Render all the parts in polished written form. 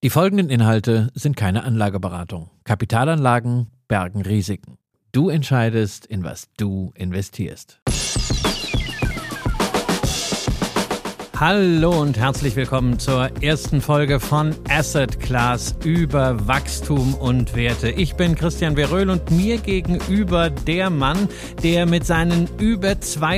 Die folgenden Inhalte sind keine Anlageberatung. Kapitalanlagen bergen Risiken. Du entscheidest, in was du investierst. Hallo und herzlich willkommen zur ersten Folge von Asset Class über Wachstum und Werte. Ich bin Christian Veröhl und mir gegenüber der Mann, der mit seinen über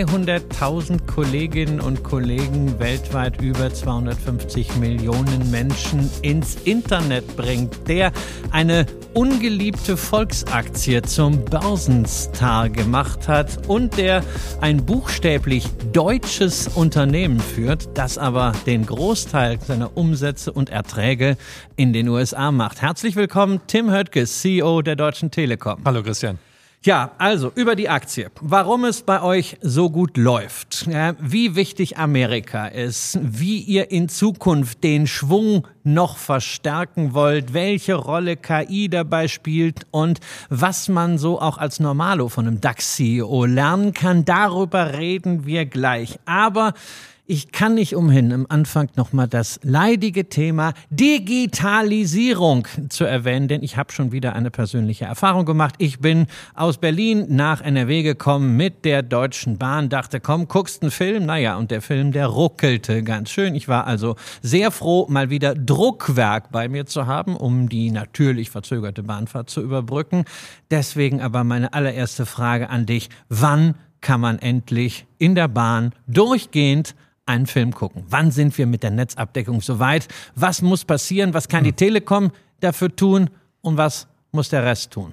200.000 Kolleginnen und Kollegen weltweit über 250 Millionen Menschen ins Internet bringt, der eine ungeliebte Volksaktie zum Börsenstar gemacht hat und der ein buchstäblich deutsches Unternehmen führt, das aber den Großteil seiner Umsätze und Erträge in den USA macht. Herzlich willkommen, Tim Höttges, CEO der Deutschen Telekom. Hallo Christian. Ja, also über die Aktie. Warum es bei euch so gut läuft, wie wichtig Amerika ist, wie ihr in Zukunft den Schwung noch verstärken wollt, welche Rolle KI dabei spielt und was man so auch als Normalo von einem DAX-CEO lernen kann, darüber reden wir gleich. Aber ich kann nicht umhin, am Anfang nochmal das leidige Thema Digitalisierung zu erwähnen, denn ich habe schon wieder eine persönliche Erfahrung gemacht. Ich bin aus Berlin nach NRW gekommen mit der Deutschen Bahn, dachte, komm, guckst einen Film. Naja, und der Film, der ruckelte ganz schön. Ich war also sehr froh, mal wieder Druckwerk bei mir zu haben, um die natürlich verzögerte Bahnfahrt zu überbrücken. Deswegen aber meine allererste Frage an dich. Wann kann man endlich in der Bahn durchgehend einen Film gucken? Wann sind wir mit der Netzabdeckung soweit? Was muss passieren? Was kann die Telekom dafür tun? Und was muss der Rest tun?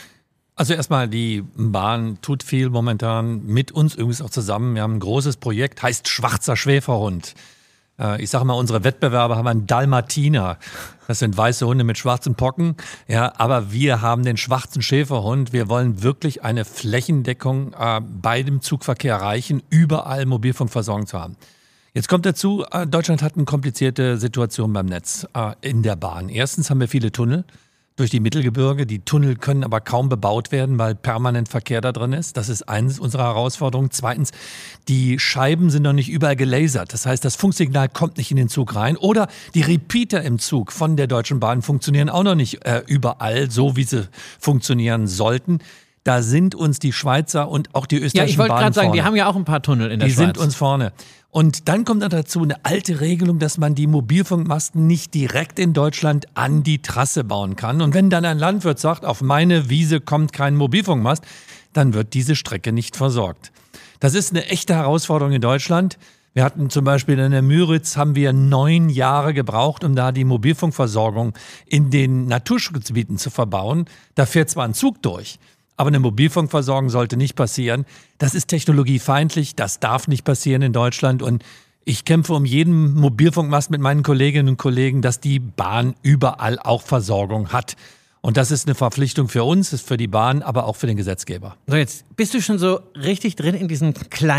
Also erstmal, die Bahn tut viel momentan mit uns übrigens auch zusammen. Wir haben ein großes Projekt, heißt Schwarzer Schäferhund. Ich sage mal, unsere Wettbewerber haben einen Dalmatiner. Das sind weiße Hunde mit schwarzen Pocken. Ja, aber wir haben den schwarzen Schäferhund. Wir wollen wirklich eine Flächendeckung bei dem Zugverkehr erreichen, überall Mobilfunkversorgung zu haben. Jetzt kommt dazu, Deutschland hat eine komplizierte Situation beim Netz in der Bahn. Erstens haben wir viele Tunnel durch die Mittelgebirge. Die Tunnel können aber kaum bebaut werden, weil permanent Verkehr da drin ist. Das ist eines unserer Herausforderungen. Zweitens, die Scheiben sind noch nicht überall gelasert. Das heißt, das Funksignal kommt nicht in den Zug rein. Oder die Repeater im Zug von der Deutschen Bahn funktionieren auch noch nicht überall so, wie sie funktionieren sollten. Da sind uns die Schweizer und auch die österreichischen Bahnen vorne. Ja, ich wollte gerade sagen, die haben ja auch ein paar Tunnel in der Schweiz. Die sind uns vorne. Und dann kommt noch dazu eine alte Regelung, dass man die Mobilfunkmasten nicht direkt in Deutschland an die Trasse bauen kann. Und wenn dann ein Landwirt sagt, auf meine Wiese kommt kein Mobilfunkmast, dann wird diese Strecke nicht versorgt. Das ist eine echte Herausforderung in Deutschland. Wir hatten zum Beispiel in der Müritz, haben wir 9 Jahre gebraucht, um da die Mobilfunkversorgung in den Naturschutzgebieten zu verbauen. Da fährt zwar ein Zug durch, aber eine Mobilfunkversorgung sollte nicht passieren. Das ist technologiefeindlich, das darf nicht passieren in Deutschland. Und ich kämpfe um jeden Mobilfunkmast mit meinen Kolleginnen und Kollegen, dass die Bahn überall auch Versorgung hat. Und das ist eine Verpflichtung für uns, ist für die Bahn, aber auch für den Gesetzgeber. So, jetzt bist du schon so richtig drin in diesem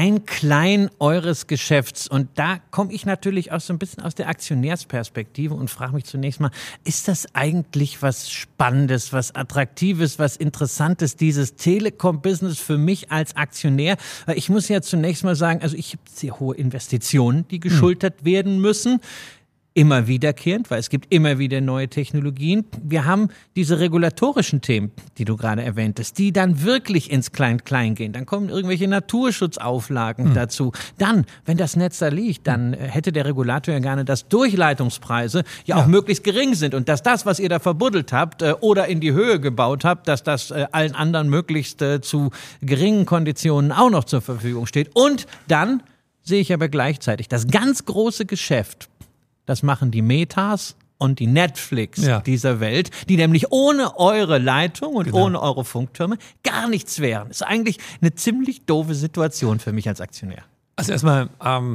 Klein eures Geschäfts. Und da komme ich natürlich auch so ein bisschen aus der Aktionärsperspektive und frage mich zunächst mal, ist das eigentlich was Spannendes, was Attraktives, was Interessantes, dieses Telekom-Business für mich als Aktionär? Weil ich muss ja zunächst mal sagen, also ich habe sehr hohe Investitionen, die geschultert werden müssen. Immer wiederkehrend, weil es gibt immer wieder neue Technologien. Wir haben diese regulatorischen Themen, die du gerade erwähntest, die dann wirklich ins Klein-Klein gehen. Dann kommen irgendwelche Naturschutzauflagen dazu. Dann, wenn das Netz da liegt, dann hätte der Regulator ja gerne, dass Durchleitungspreise ja auch möglichst gering sind und dass das, was ihr da verbuddelt habt oder in die Höhe gebaut habt, dass das allen anderen möglichst zu geringen Konditionen auch noch zur Verfügung steht. Und dann sehe ich aber gleichzeitig das ganz große Geschäft. Das machen die Metas und die Netflix dieser Welt, die nämlich ohne eure Leitung und ohne eure Funktürme gar nichts wären. Das ist eigentlich eine ziemlich doofe Situation für mich als Aktionär. Also erstmal,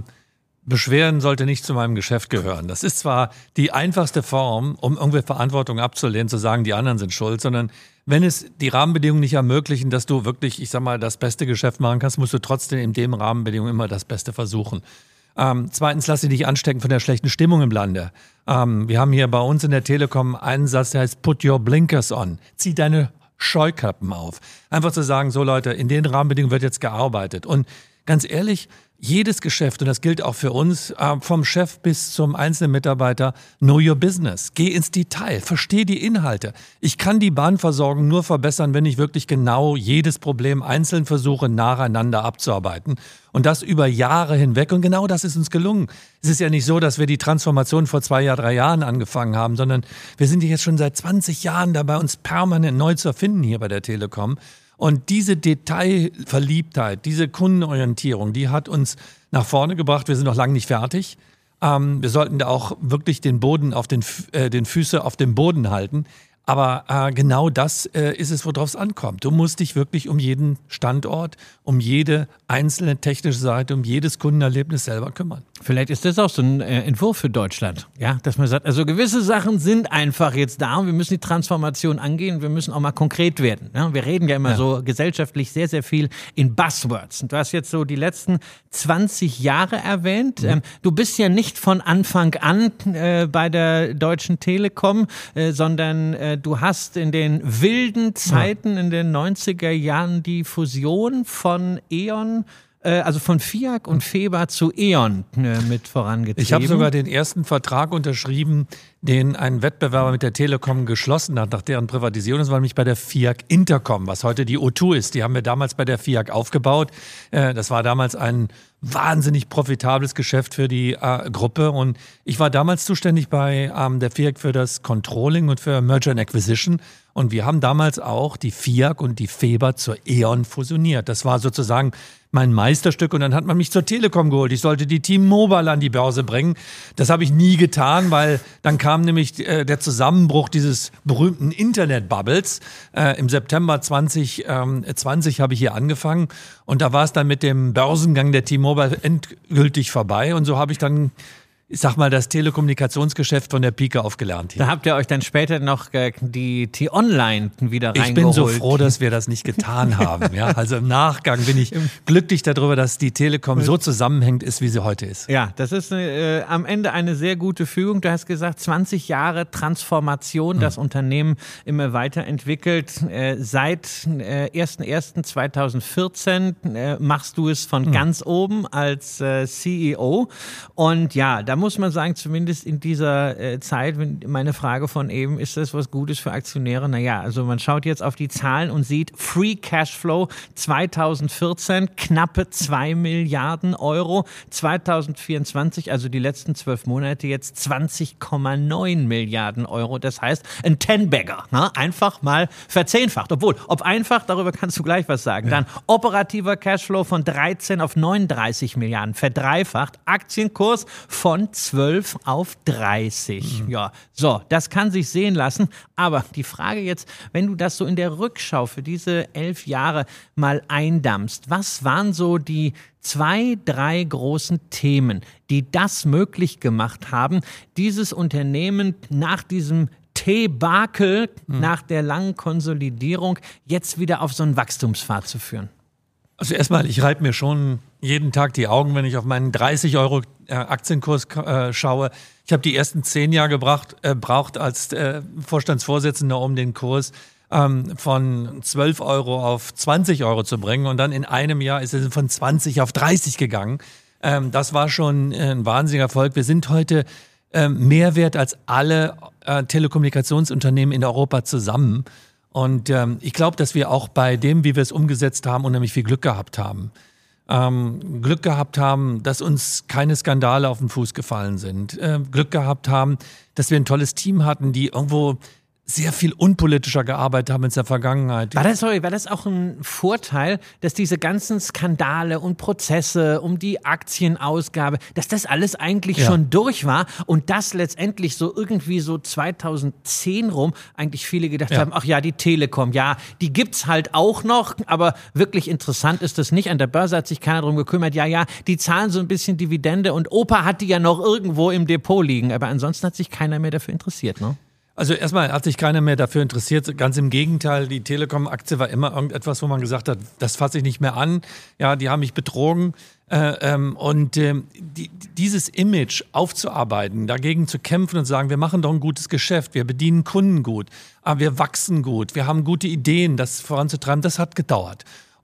Beschweren sollte nicht zu meinem Geschäft gehören. Das ist zwar die einfachste Form, um irgendwie Verantwortung abzulehnen, zu sagen, die anderen sind schuld, sondern wenn es die Rahmenbedingungen nicht ermöglichen, dass du wirklich, ich sag mal, das beste Geschäft machen kannst, musst du trotzdem in den Rahmenbedingungen immer das Beste versuchen. Zweitens, lass dich nicht anstecken von der schlechten Stimmung im Lande. Wir haben hier bei uns in der Telekom einen Satz, der heißt Put your blinkers on. Zieh deine Scheuklappen auf. Einfach zu sagen, so Leute, in den Rahmenbedingungen wird jetzt gearbeitet. Und ganz ehrlich, jedes Geschäft, und das gilt auch für uns, vom Chef bis zum einzelnen Mitarbeiter, know your business. Geh ins Detail, versteh die Inhalte. Ich kann die Bahnversorgung nur verbessern, wenn ich wirklich genau jedes Problem einzeln versuche, nacheinander abzuarbeiten. Und das über Jahre hinweg. Und genau das ist uns gelungen. Es ist ja nicht so, dass wir die Transformation vor 3 Jahren angefangen haben, sondern wir sind jetzt schon seit 20 Jahren dabei, uns permanent neu zu erfinden hier bei der Telekom. Und diese Detailverliebtheit, diese Kundenorientierung, die hat uns nach vorne gebracht. Wir sind noch lange nicht fertig. Wir sollten da auch wirklich den Boden auf den Füße auf dem Boden halten. Aber genau das ist es, worauf es ankommt. Du musst dich wirklich um jeden Standort, um jede einzelne technische Seite, um jedes Kundenerlebnis selber kümmern. Vielleicht ist das auch so ein Entwurf für Deutschland, ja, dass man sagt, also gewisse Sachen sind einfach jetzt da und wir müssen die Transformation angehen, wir müssen auch mal konkret werden. Ja? Wir reden ja immer so gesellschaftlich sehr, sehr viel in Buzzwords. Und du hast jetzt so die letzten 20 Jahre erwähnt. Du bist ja nicht von Anfang an bei der Deutschen Telekom, sondern du hast in den wilden Zeiten in den 90er Jahren die Fusion von E.ON, also von FIAC und FEBA zu E.ON mit vorangetrieben. Ich habe sogar den ersten Vertrag unterschrieben, den ein Wettbewerber mit der Telekom geschlossen hat nach deren Privatisierung. Das war nämlich bei der FIAC Intercom, was heute die O2 ist. Die haben wir damals bei der FIAC aufgebaut. Das war damals ein wahnsinnig profitables Geschäft für die Gruppe. Und ich war damals zuständig bei der FIAC für das Controlling und für Merger and Acquisition. Und wir haben damals auch die FIAC und die FEBA zur E.ON fusioniert. Das war sozusagen mein Meisterstück. Und dann hat man mich zur Telekom geholt. Ich sollte die T-Mobile an die Börse bringen. Das habe ich nie getan, weil dann kam nämlich der Zusammenbruch dieses berühmten Internet-Bubbles. Im September 2020 habe ich hier angefangen. Und da war es dann mit dem Börsengang der T-Mobile endgültig vorbei. Und so habe ich dann, ich sag mal, das Telekommunikationsgeschäft von der Pike auf gelernt hier. Da habt ihr euch dann später noch die T-Online wieder reingeholt. Ich bin so froh, dass wir das nicht getan haben. Ja, also im Nachgang bin ich glücklich darüber, dass die Telekom so zusammenhängt ist, wie sie heute ist. Ja, das ist am Ende eine sehr gute Fügung. Du hast gesagt, 20 Jahre Transformation, das Unternehmen immer weiterentwickelt. Seit 01.01.2014 machst du es von ganz oben als CEO. Und ja, da muss man sagen, zumindest in dieser Zeit, meine Frage von eben, ist das was Gutes für Aktionäre? Naja, also man schaut jetzt auf die Zahlen und sieht Free Cashflow 2014 knappe 2 Milliarden Euro, 2024, also die letzten 12 Monate jetzt 20,9 Milliarden Euro. Das heißt, ein 10-Bagger, ne? Einfach mal verzehnfacht. Obwohl, ob einfach, darüber kannst du gleich was sagen. Dann operativer Cashflow von 13 auf 39 Milliarden, verdreifacht, Aktienkurs von 12 auf 30. Ja, so, das kann sich sehen lassen. Aber die Frage jetzt, wenn du das so in der Rückschau für diese 11 Jahre mal eindammst, was waren so die 2, 3 großen Themen, die das möglich gemacht haben, dieses Unternehmen nach diesem Debakel, nach der langen Konsolidierung, jetzt wieder auf so einen Wachstumspfad zu führen? Also erstmal, ich reibe mir schon jeden Tag die Augen, wenn ich auf meinen 30 Euro Aktienkurs schaue. Ich habe die ersten 10 Jahre gebraucht als Vorstandsvorsitzender, um den Kurs von 12 Euro auf 20 Euro zu bringen. Und dann in einem Jahr ist es von 20 auf 30 gegangen. Das war schon ein wahnsinniger Erfolg. Wir sind heute mehr wert als alle Telekommunikationsunternehmen in Europa zusammen. Und ich glaube, dass wir auch bei dem, wie wir es umgesetzt haben, unheimlich viel Glück gehabt haben. Glück gehabt haben, dass uns keine Skandale auf den Fuß gefallen sind. Glück gehabt haben, dass wir ein tolles Team hatten, die irgendwo sehr viel unpolitischer gearbeitet haben in der Vergangenheit. War das auch ein Vorteil, dass diese ganzen Skandale und Prozesse um die Aktienausgabe, dass das alles eigentlich schon durch war und dass letztendlich so irgendwie so 2010 rum eigentlich viele gedacht haben, ach ja, die Telekom, ja, die gibt's halt auch noch, aber wirklich interessant ist das nicht. An der Börse hat sich keiner drum gekümmert. Ja, die zahlen so ein bisschen Dividende und Opa hat die ja noch irgendwo im Depot liegen, aber ansonsten hat sich keiner mehr dafür interessiert, ne? Also erstmal hat sich keiner mehr dafür interessiert. Ganz im Gegenteil, die Telekom-Aktie war immer irgendetwas, wo man gesagt hat, das fasse ich nicht mehr an. Ja, die haben mich betrogen. Dieses Image aufzuarbeiten, dagegen zu kämpfen und zu sagen, wir machen doch ein gutes Geschäft, wir bedienen Kunden gut, aber wir wachsen gut, wir haben gute Ideen, das voranzutreiben, das hat gedauert.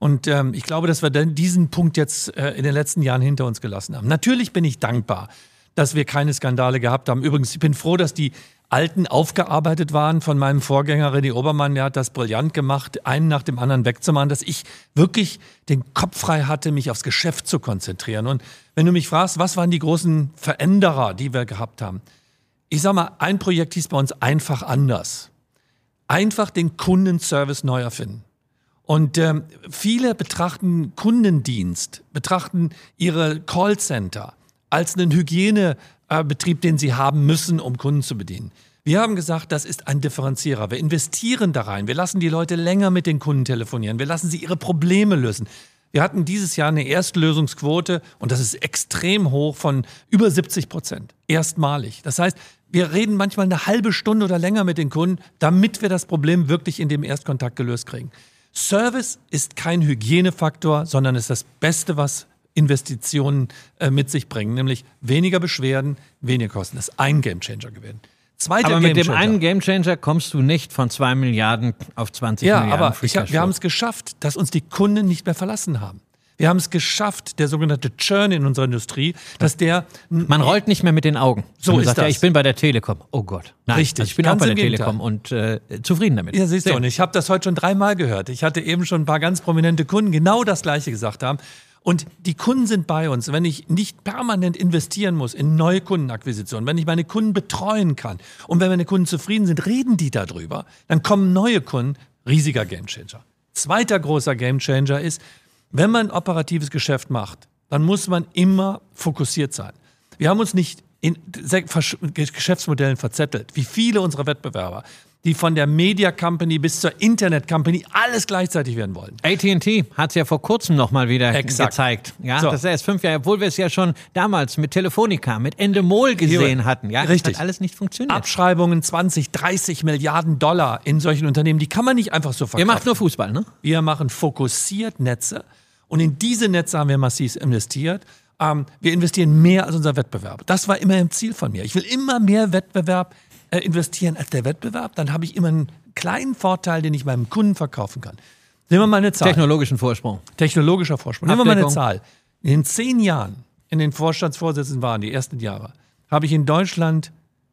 Und ich glaube, dass wir dann diesen Punkt jetzt in den letzten Jahren hinter uns gelassen haben. Natürlich bin ich dankbar, dass wir keine Skandale gehabt haben. Übrigens, ich bin froh, dass die alten aufgearbeitet waren von meinem Vorgänger René Obermann. Der hat das brillant gemacht, einen nach dem anderen wegzumachen, dass ich wirklich den Kopf frei hatte, mich aufs Geschäft zu konzentrieren. Und wenn du mich fragst, was waren die großen Veränderer, die wir gehabt haben? Ich sag mal, ein Projekt hieß bei uns einfach anders. Einfach den Kundenservice neu erfinden. Und viele betrachten Kundendienst, betrachten ihre Callcenter als einen Hygienebetrieb, den sie haben müssen, um Kunden zu bedienen. Wir haben gesagt, das ist ein Differenzierer. Wir investieren da rein. Wir lassen die Leute länger mit den Kunden telefonieren. Wir lassen sie ihre Probleme lösen. Wir hatten dieses Jahr eine Erstlösungsquote, und das ist extrem hoch, von über 70%. Erstmalig. Das heißt, wir reden manchmal eine halbe Stunde oder länger mit den Kunden, damit wir das Problem wirklich in dem Erstkontakt gelöst kriegen. Service ist kein Hygienefaktor, sondern ist das Beste, was Investitionen mit sich bringen, nämlich weniger Beschwerden, weniger Kosten. Das ist ein Gamechanger gewesen. Aber mit dem einen Gamechanger kommst du nicht von 2 Milliarden auf 20 Milliarden. Ja, aber wir haben es geschafft, dass uns die Kunden nicht mehr verlassen haben. Wir haben es geschafft, der sogenannte Churn in unserer Industrie, dass der... Man rollt nicht mehr mit den Augen. So ist sagt, das. Ja, ich bin bei der Telekom. Oh Gott. Nein, Richtig. Also ich bin auch bei der Telekom und zufrieden damit. Ja, siehst du, und ich habe das heute schon 3-mal gehört. Ich hatte eben schon ein paar ganz prominente Kunden, genau das Gleiche gesagt haben. Und die Kunden sind bei uns. Wenn ich nicht permanent investieren muss in neue Kundenakquisitionen, wenn ich meine Kunden betreuen kann und wenn meine Kunden zufrieden sind, reden die darüber, dann kommen neue Kunden, riesiger Gamechanger. Zweiter großer Gamechanger ist, wenn man operatives Geschäft macht, dann muss man immer fokussiert sein. Wir haben uns nicht in Geschäftsmodellen verzettelt, wie viele unserer Wettbewerber, die von der Media Company bis zur Internet Company alles gleichzeitig werden wollen. AT&T hat es ja vor kurzem noch mal wieder gezeigt. Ja, so. Das ist erst 5 Jahre, obwohl wir es ja schon damals mit Telefonica, mit Endemol gesehen hatten. Ja, richtig. Das hat alles nicht funktioniert. Abschreibungen 20, 30 Milliarden $, in solchen Unternehmen, die kann man nicht einfach so verkaufen. Ihr macht nur Fußball, ne? Wir machen fokussiert Netze, und in diese Netze haben wir massiv investiert. Wir investieren mehr als unser Wettbewerb. Das war immer ein Ziel von mir. Ich will immer mehr Wettbewerb investieren als der Wettbewerb. Dann habe ich immer einen kleinen Vorteil, den ich meinem Kunden verkaufen kann. Nehmen wir mal eine Zahl. Technologischen Vorsprung. Technologischer Vorsprung. Nehmen wir mal eine Zahl. In den 10 Jahren, in den Vorstandsvorsitzenden waren die ersten Jahre, habe ich in Deutschland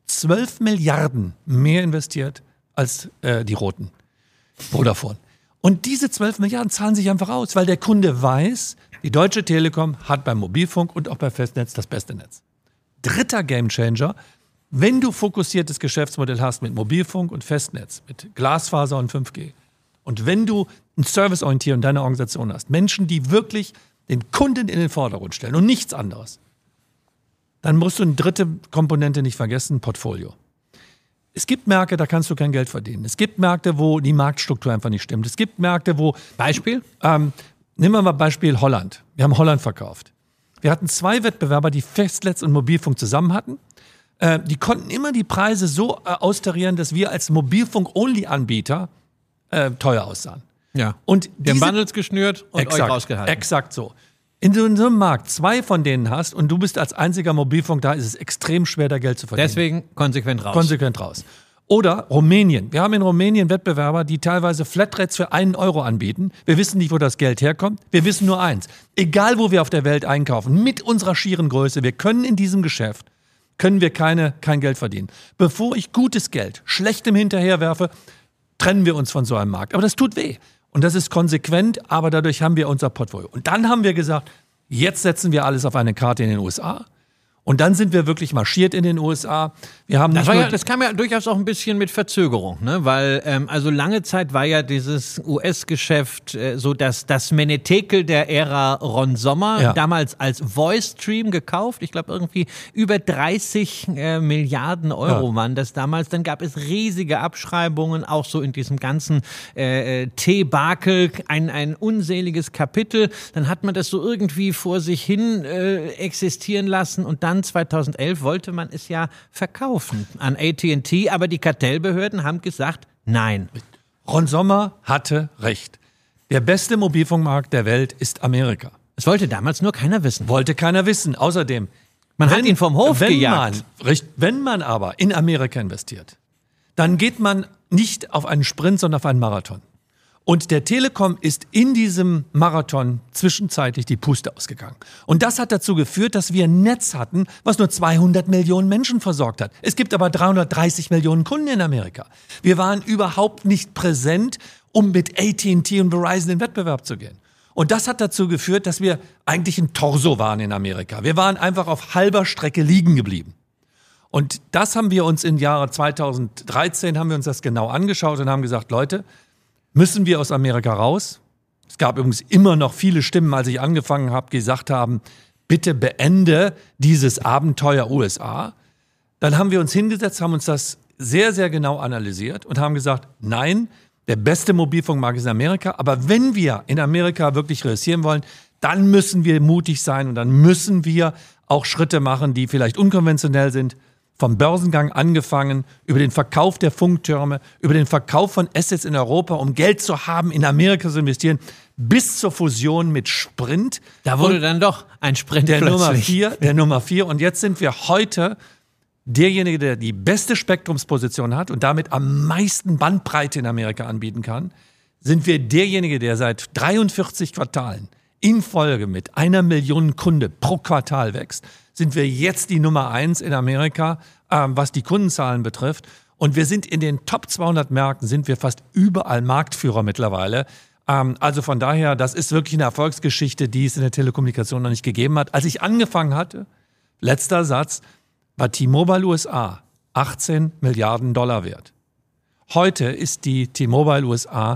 12 Milliarden mehr investiert als die Roten. Vodafone. Und diese 12 Milliarden zahlen sich einfach aus, weil der Kunde weiß, die Deutsche Telekom hat beim Mobilfunk und auch bei Festnetz das beste Netz. Dritter Gamechanger: Wenn du fokussiertes Geschäftsmodell hast mit Mobilfunk und Festnetz, mit Glasfaser und 5G, und wenn du ein Serviceorientierung in deiner Organisation hast, Menschen, die wirklich den Kunden in den Vordergrund stellen und nichts anderes, dann musst du eine dritte Komponente nicht vergessen: Portfolio. Es gibt Märkte, da kannst du kein Geld verdienen. Es gibt Märkte, wo die Marktstruktur einfach nicht stimmt. Es gibt Märkte, wo... Beispiel? Nehmen wir mal Beispiel Holland. Wir haben Holland verkauft. Wir hatten 2 Wettbewerber, die Festnetz und Mobilfunk zusammen hatten. Die konnten immer die Preise so austarieren, dass wir als Mobilfunk-Only-Anbieter teuer aussahen. Ja. Und die haben Bundles geschnürt und euch rausgehalten. Exakt so. In so einem Markt 2 von denen hast und du bist als einziger Mobilfunk da, ist es extrem schwer, da Geld zu verdienen. Deswegen konsequent raus. Konsequent raus. Oder Rumänien. Wir haben in Rumänien Wettbewerber, die teilweise Flatrates für 1 Euro anbieten. Wir wissen nicht, wo das Geld herkommt. Wir wissen nur eins: Egal, wo wir auf der Welt einkaufen, mit unserer schieren Größe, wir können in diesem Geschäft, können wir kein Geld verdienen. Bevor ich gutes Geld schlechtem hinterherwerfe, trennen wir uns von so einem Markt. Aber das tut weh. Und das ist konsequent, aber dadurch haben wir unser Portfolio. Und dann haben wir gesagt, jetzt setzen wir alles auf eine Karte in den USA. Und dann sind wir wirklich marschiert in den USA. Wir haben das kam ja durchaus auch ein bisschen mit Verzögerung, ne? Weil also lange Zeit war ja dieses US-Geschäft so das Menetekel der Ära Ron Sommer, damals als Voice Stream gekauft. Ich glaube irgendwie über 30 Milliarden Euro waren das damals. Dann gab es riesige Abschreibungen, auch so in diesem ganzen T-Bakel, ein unseliges Kapitel. Dann hat man das so irgendwie vor sich hin existieren lassen, und dann 2011 wollte man es ja verkaufen an AT&T, aber die Kartellbehörden haben gesagt, nein. Ron Sommer hatte recht. Der beste Mobilfunkmarkt der Welt ist Amerika. Es wollte damals nur keiner wissen. Wollte keiner wissen. Außerdem, man hat ihn vom Hof gejagt. Wenn man aber in Amerika investiert, dann geht man nicht auf einen Sprint, sondern auf einen Marathon. Und der Telekom ist in diesem Marathon zwischenzeitlich die Puste ausgegangen. Und das hat dazu geführt, dass wir ein Netz hatten, was nur 200 Millionen Menschen versorgt hat. Es gibt aber 330 Millionen Kunden in Amerika. Wir waren überhaupt nicht präsent, um mit AT&T und Verizon in Wettbewerb zu gehen. Und das hat dazu geführt, dass wir eigentlich ein Torso waren in Amerika. Wir waren einfach auf halber Strecke liegen geblieben. Und das haben wir uns im Jahre 2013 haben wir uns das genau angeschaut und haben gesagt, Leute, müssen wir aus Amerika raus? Es gab übrigens immer noch viele Stimmen, als ich angefangen habe, gesagt haben, bitte beende dieses Abenteuer USA. Dann haben wir uns hingesetzt, haben uns das sehr, sehr genau analysiert und haben gesagt, nein, der beste Mobilfunkmarkt ist in Amerika, aber wenn wir in Amerika wirklich reüssieren wollen, dann müssen wir mutig sein und dann müssen wir auch Schritte machen, die vielleicht unkonventionell sind. Vom Börsengang angefangen, über den Verkauf der Funktürme, über den Verkauf von Assets in Europa, um Geld zu haben, in Amerika zu investieren, bis zur Fusion mit Sprint. Da wurde dann doch ein Sprint der plötzlich. Der Nummer 4. Und jetzt sind wir heute derjenige, der die beste Spektrumsposition hat und damit am meisten Bandbreite in Amerika anbieten kann, sind wir derjenige, der seit 43 Quartalen in Folge mit 1 Million Kunde pro Quartal wächst, sind wir jetzt die Nummer 1 in Amerika, was die Kundenzahlen betrifft. Und wir sind in den Top 200 Märkten, sind wir fast überall Marktführer mittlerweile. Also von daher, das ist wirklich eine Erfolgsgeschichte, die es in der Telekommunikation noch nicht gegeben hat. Als ich angefangen hatte, letzter Satz, war T-Mobile USA 18 Milliarden Dollar wert. Heute ist die T-Mobile USA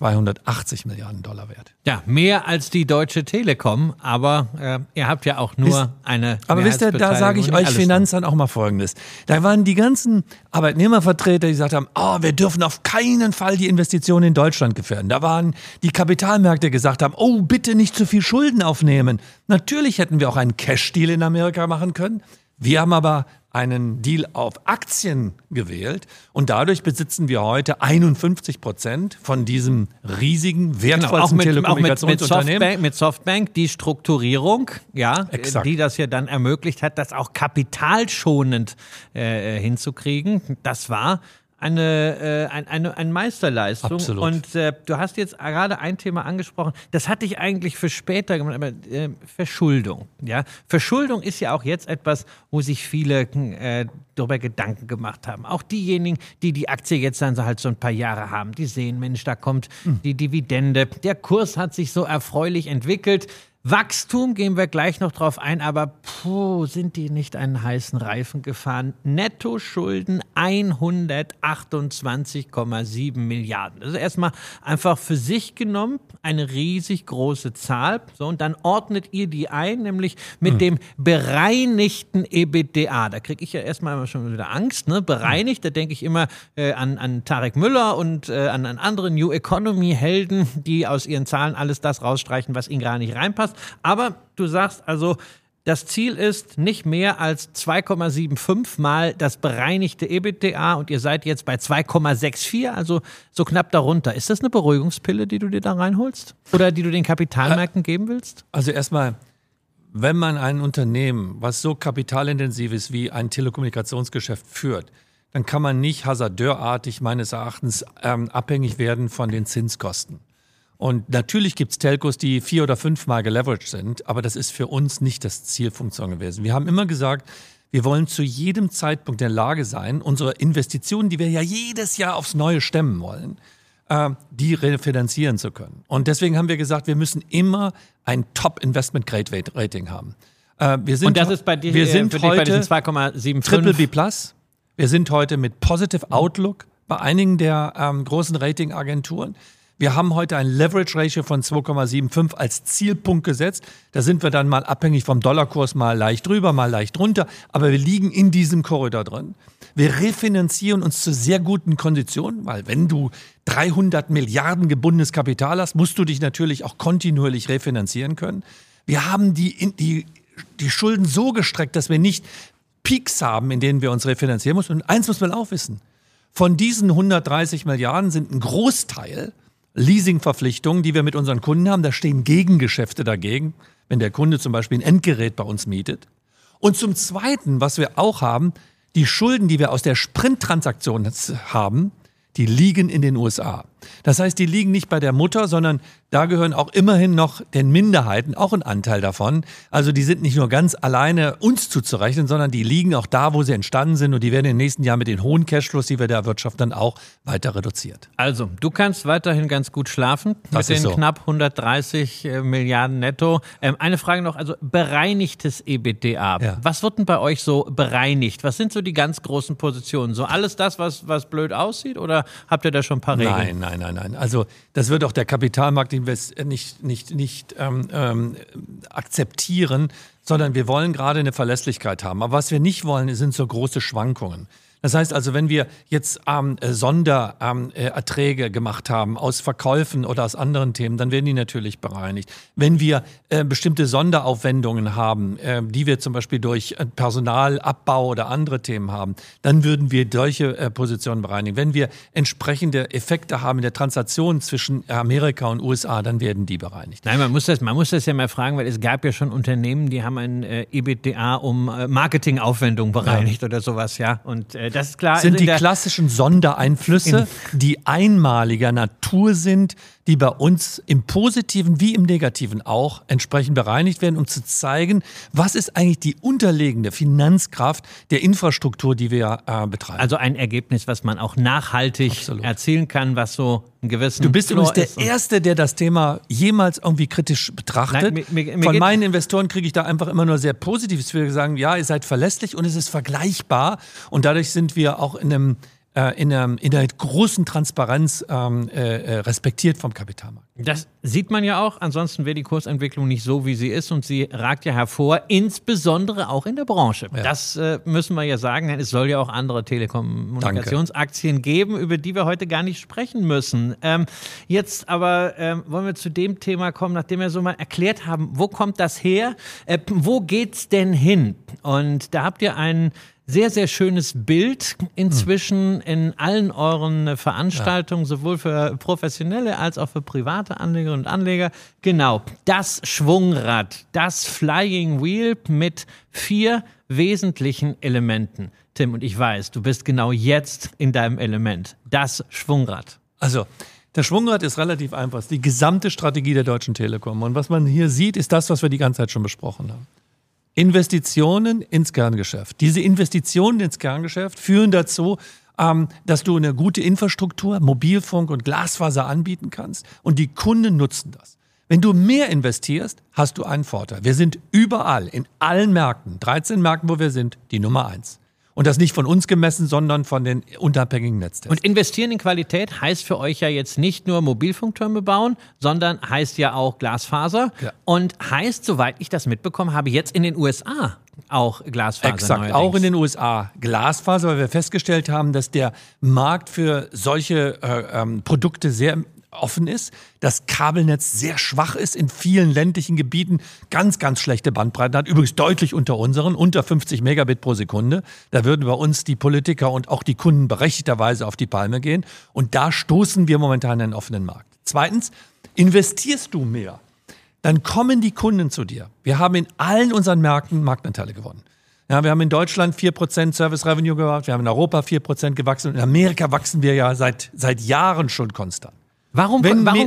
280 Milliarden Dollar wert. Ja, mehr als die Deutsche Telekom, aber ihr habt ja auch nur eine Aber wisst ihr, da sage ich euch Finanzern auch mal Folgendes. Da waren die ganzen Arbeitnehmervertreter, die gesagt haben, wir dürfen auf keinen Fall die Investitionen in Deutschland gefährden. Da waren die Kapitalmärkte, die gesagt haben, bitte nicht zu viel Schulden aufnehmen. Natürlich hätten wir auch einen Cash-Deal in Amerika machen können. Wir haben aber einen Deal auf Aktien gewählt und dadurch besitzen wir heute 51% von diesem riesigen, wertvollsten Telekommunikationsunternehmen. Mit Softbank die Strukturierung, Exakt. Die das ja dann ermöglicht hat, das auch kapitalschonend hinzukriegen. Das war eine Meisterleistung. Absolut. Und du hast jetzt gerade ein Thema angesprochen, das hatte ich eigentlich für später gemacht, aber Verschuldung. Ja? Verschuldung ist ja auch jetzt etwas, wo sich viele darüber Gedanken gemacht haben. Auch diejenigen, die die Aktie jetzt dann halt so ein paar Jahre haben, die sehen, Mensch, da kommt die Dividende. Der Kurs hat sich so erfreulich entwickelt. Wachstum gehen wir gleich noch drauf ein, aber sind die nicht einen heißen Reifen gefahren? Nettoschulden 128,7 Milliarden. Das ist erstmal einfach für sich genommen eine riesig große Zahl. So, und dann ordnet ihr die ein, nämlich mit dem bereinigten EBITDA. Da kriege ich ja erstmal schon wieder Angst. Ne? Bereinigt, da denke ich immer an Tarek Müller und an andere New Economy Helden, die aus ihren Zahlen alles das rausstreichen, was ihnen gar nicht reinpasst. Aber du sagst also, das Ziel ist nicht mehr als 2,75 mal das bereinigte EBITDA und ihr seid jetzt bei 2,64, also so knapp darunter. Ist das eine Beruhigungspille, die du dir da reinholst? Oder die du den Kapitalmärkten geben willst? Also erstmal, wenn man ein Unternehmen, was so kapitalintensiv ist wie ein Telekommunikationsgeschäft führt, dann kann man nicht hasardeurartig meines Erachtens abhängig werden von den Zinskosten. Und natürlich gibt es Telcos, die 4- oder 5-mal geleveraged sind, aber das ist für uns nicht das Zielfunktion gewesen. Wir haben immer gesagt, wir wollen zu jedem Zeitpunkt in der Lage sein, unsere Investitionen, die wir ja jedes Jahr aufs Neue stemmen wollen, die refinanzieren zu können. Und deswegen haben wir gesagt, wir müssen immer ein Top-Investment-Grade-Rating haben. Und das ist bei dir wir sind bei diesen heute 2,75? Triple B+. Wir sind heute mit Positive Outlook bei einigen der großen Ratingagenturen. Wir haben heute ein Leverage-Ratio von 2,75 als Zielpunkt gesetzt. Da sind wir dann mal abhängig vom Dollarkurs mal leicht drüber, mal leicht runter. Aber wir liegen in diesem Korridor drin. Wir refinanzieren uns zu sehr guten Konditionen, weil wenn du 300 Milliarden gebundenes Kapital hast, musst du dich natürlich auch kontinuierlich refinanzieren können. Wir haben die Schulden so gestreckt, dass wir nicht Peaks haben, in denen wir uns refinanzieren müssen. Und eins muss man auch wissen. Von diesen 130 Milliarden sind ein Großteil Leasingverpflichtungen, die wir mit unseren Kunden haben. Da stehen Gegengeschäfte dagegen, wenn der Kunde zum Beispiel ein Endgerät bei uns mietet. Und zum Zweiten, was wir auch haben, die Schulden, die wir aus der Sprint-Transaktion haben, die liegen in den USA. Das heißt, die liegen nicht bei der Mutter, sondern da gehören auch immerhin noch den Minderheiten auch ein Anteil davon. Also die sind nicht nur ganz alleine uns zuzurechnen, sondern die liegen auch da, wo sie entstanden sind und die werden in den nächsten Jahren mit den hohen Cashflows, die wir da erwirtschaften, dann auch weiter reduziert. Also, du kannst weiterhin ganz gut schlafen Das mit ist den so. knapp 130 Milliarden netto. Eine Frage noch, also bereinigtes EBITDA. Ja. Was wird denn bei euch so bereinigt? Was sind so die ganz großen Positionen? So alles das, was blöd aussieht oder habt ihr da schon ein paar Regeln? Nein. Also das wird auch der Kapitalmarkt nicht akzeptieren, sondern wir wollen gerade eine Verlässlichkeit haben. Aber was wir nicht wollen, sind so große Schwankungen. Das heißt also, wenn wir jetzt Sondererträge gemacht haben aus Verkäufen oder aus anderen Themen, dann werden die natürlich bereinigt. Wenn wir bestimmte Sonderaufwendungen haben, die wir zum Beispiel durch Personalabbau oder andere Themen haben, dann würden wir solche Positionen bereinigen. Wenn wir entsprechende Effekte haben in der Transaktion zwischen Amerika und USA, dann werden die bereinigt. Nein, man muss das ja mal fragen, weil es gab ja schon Unternehmen, die haben ein EBITDA um Marketingaufwendungen bereinigt oder sowas, ja. Und das ist klar. Sind die klassischen Sondereinflüsse, die einmaliger Natur sind, die bei uns im Positiven wie im Negativen auch entsprechend bereinigt werden, um zu zeigen, was ist eigentlich die unterliegende Finanzkraft der Infrastruktur, die wir betreiben. Also ein Ergebnis, was man auch nachhaltig erzielen kann, was so einen gewissen Du bist Floor übrigens der Erste, der das Thema jemals irgendwie kritisch betrachtet. Nein, Von meinen Investoren kriege ich da einfach immer nur sehr Positives für. Sagen, ja, ihr seid verlässlich und es ist vergleichbar. Und dadurch sind wir auch in der großen Transparenz respektiert vom Kapitalmarkt. Das sieht man ja auch. Ansonsten wäre die Kursentwicklung nicht so, wie sie ist. Und sie ragt ja hervor, insbesondere auch in der Branche. Ja. Das müssen wir ja sagen. Denn es soll ja auch andere Telekommunikationsaktien geben, über die wir heute gar nicht sprechen müssen. Jetzt aber wollen wir zu dem Thema kommen, nachdem wir so mal erklärt haben, wo kommt das her? Wo geht's denn hin? Und da habt ihr einen sehr, sehr schönes Bild inzwischen in allen euren Veranstaltungen, sowohl für professionelle als auch für private Anlegerinnen und Anleger. Genau, das Schwungrad, das Flying Wheel mit 4 wesentlichen Elementen. Tim, und ich weiß, du bist genau jetzt in deinem Element. Das Schwungrad. Also, das Schwungrad ist relativ einfach. Es ist die gesamte Strategie der Deutschen Telekom. Und was man hier sieht, ist das, was wir die ganze Zeit schon besprochen haben. Investitionen ins Kerngeschäft. Diese Investitionen ins Kerngeschäft führen dazu, dass du eine gute Infrastruktur, Mobilfunk und Glasfaser anbieten kannst und die Kunden nutzen das. Wenn du mehr investierst, hast du einen Vorteil. Wir sind überall, in allen Märkten, 13 Märkten, wo wir sind, die Nummer 1. Und das nicht von uns gemessen, sondern von den unabhängigen Netztests. Und investieren in Qualität heißt für euch ja jetzt nicht nur Mobilfunktürme bauen, sondern heißt ja auch Glasfaser. Ja. Und heißt, soweit ich das mitbekommen habe, jetzt in den USA auch Glasfaser. Exakt, neuerdings. auch in den USA Glasfaser, weil wir festgestellt haben, dass der Markt für solche Produkte sehr offen ist, das Kabelnetz sehr schwach ist, in vielen ländlichen Gebieten ganz, ganz schlechte Bandbreiten hat, übrigens deutlich unter unseren, unter 50 Megabit pro Sekunde. Da würden bei uns die Politiker und auch die Kunden berechtigterweise auf die Palme gehen und da stoßen wir momentan in einen offenen Markt. Zweitens, investierst du mehr, dann kommen die Kunden zu dir. Wir haben in allen unseren Märkten Marktanteile gewonnen. Ja, wir haben in Deutschland 4% Service Revenue gemacht, wir haben in Europa 4% gewachsen und in Amerika wachsen wir ja seit Jahren schon konstant. Warum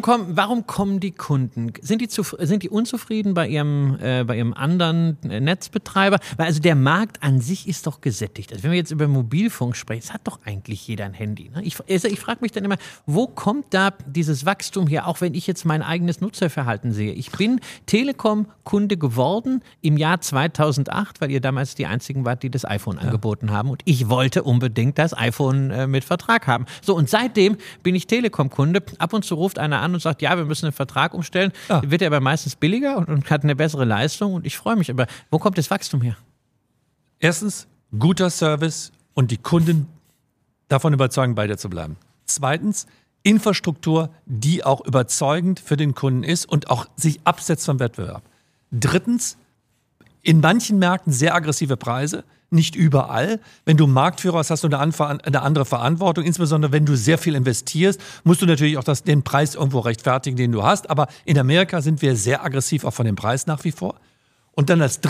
kommen die Kunden? Sind die unzufrieden bei ihrem anderen Netzbetreiber? Weil also der Markt an sich ist doch gesättigt. Also wenn wir jetzt über Mobilfunk sprechen, es hat doch eigentlich jeder ein Handy. Ne? Ich frage mich dann immer, wo kommt da dieses Wachstum her, auch wenn ich jetzt mein eigenes Nutzerverhalten sehe? Ich bin Telekom-Kunde geworden im Jahr 2008, weil ihr damals die einzigen wart, die das iPhone angeboten haben. Und ich wollte unbedingt das iPhone mit Vertrag haben. So, und seitdem bin ich Telekom-Kunde. Ab und zu ruft einer an und sagt, ja, wir müssen den Vertrag umstellen. Ja. Wird er aber meistens billiger und hat eine bessere Leistung und ich freue mich. Aber wo kommt das Wachstum her? Erstens, guter Service und die Kunden davon überzeugen, bei dir zu bleiben. Zweitens, Infrastruktur, die auch überzeugend für den Kunden ist und auch sich absetzt vom Wettbewerb. Drittens, in manchen Märkten sehr aggressive Preise. Nicht überall. Wenn du Marktführer hast, hast du eine andere Verantwortung. Insbesondere wenn du sehr viel investierst, musst du natürlich auch den Preis irgendwo rechtfertigen, den du hast. Aber in Amerika sind wir sehr aggressiv auch von dem Preis nach wie vor. Und dann als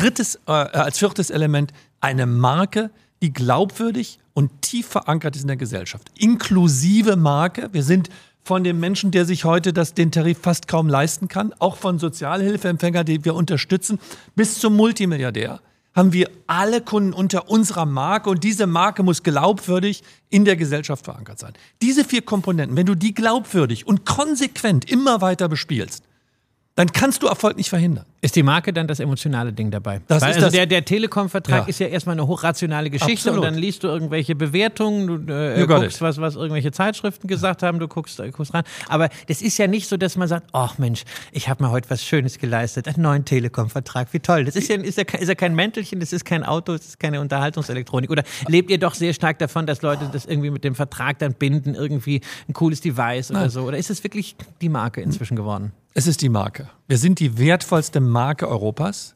viertes Element eine Marke, die glaubwürdig und tief verankert ist in der Gesellschaft. Inklusive Marke. Wir sind von dem Menschen, der sich heute den Tarif fast kaum leisten kann, auch von Sozialhilfeempfängern, die wir unterstützen, bis zum Multimilliardär, haben wir alle Kunden unter unserer Marke und diese Marke muss glaubwürdig in der Gesellschaft verankert sein. Diese 4 Komponenten, wenn du die glaubwürdig und konsequent immer weiter bespielst, dann kannst du Erfolg nicht verhindern. Ist die Marke dann das emotionale Ding dabei? Der Telekom-Vertrag ist ja erstmal eine hochrationale Geschichte. Absolut. Und dann liest du irgendwelche Bewertungen, du guckst, was irgendwelche Zeitschriften gesagt haben, du guckst rein. Aber das ist ja nicht so, dass man sagt, ach Mensch, ich habe mir heute was Schönes geleistet, einen neuen Telekom-Vertrag, wie toll. Das ist ja kein Mäntelchen, das ist kein Auto, das ist keine Unterhaltungselektronik. Oder lebt ihr doch sehr stark davon, dass Leute das irgendwie mit dem Vertrag dann binden, irgendwie ein cooles Device oder so? Oder ist es wirklich die Marke inzwischen geworden? Es ist die Marke. Wir sind die wertvollste Marke Europas.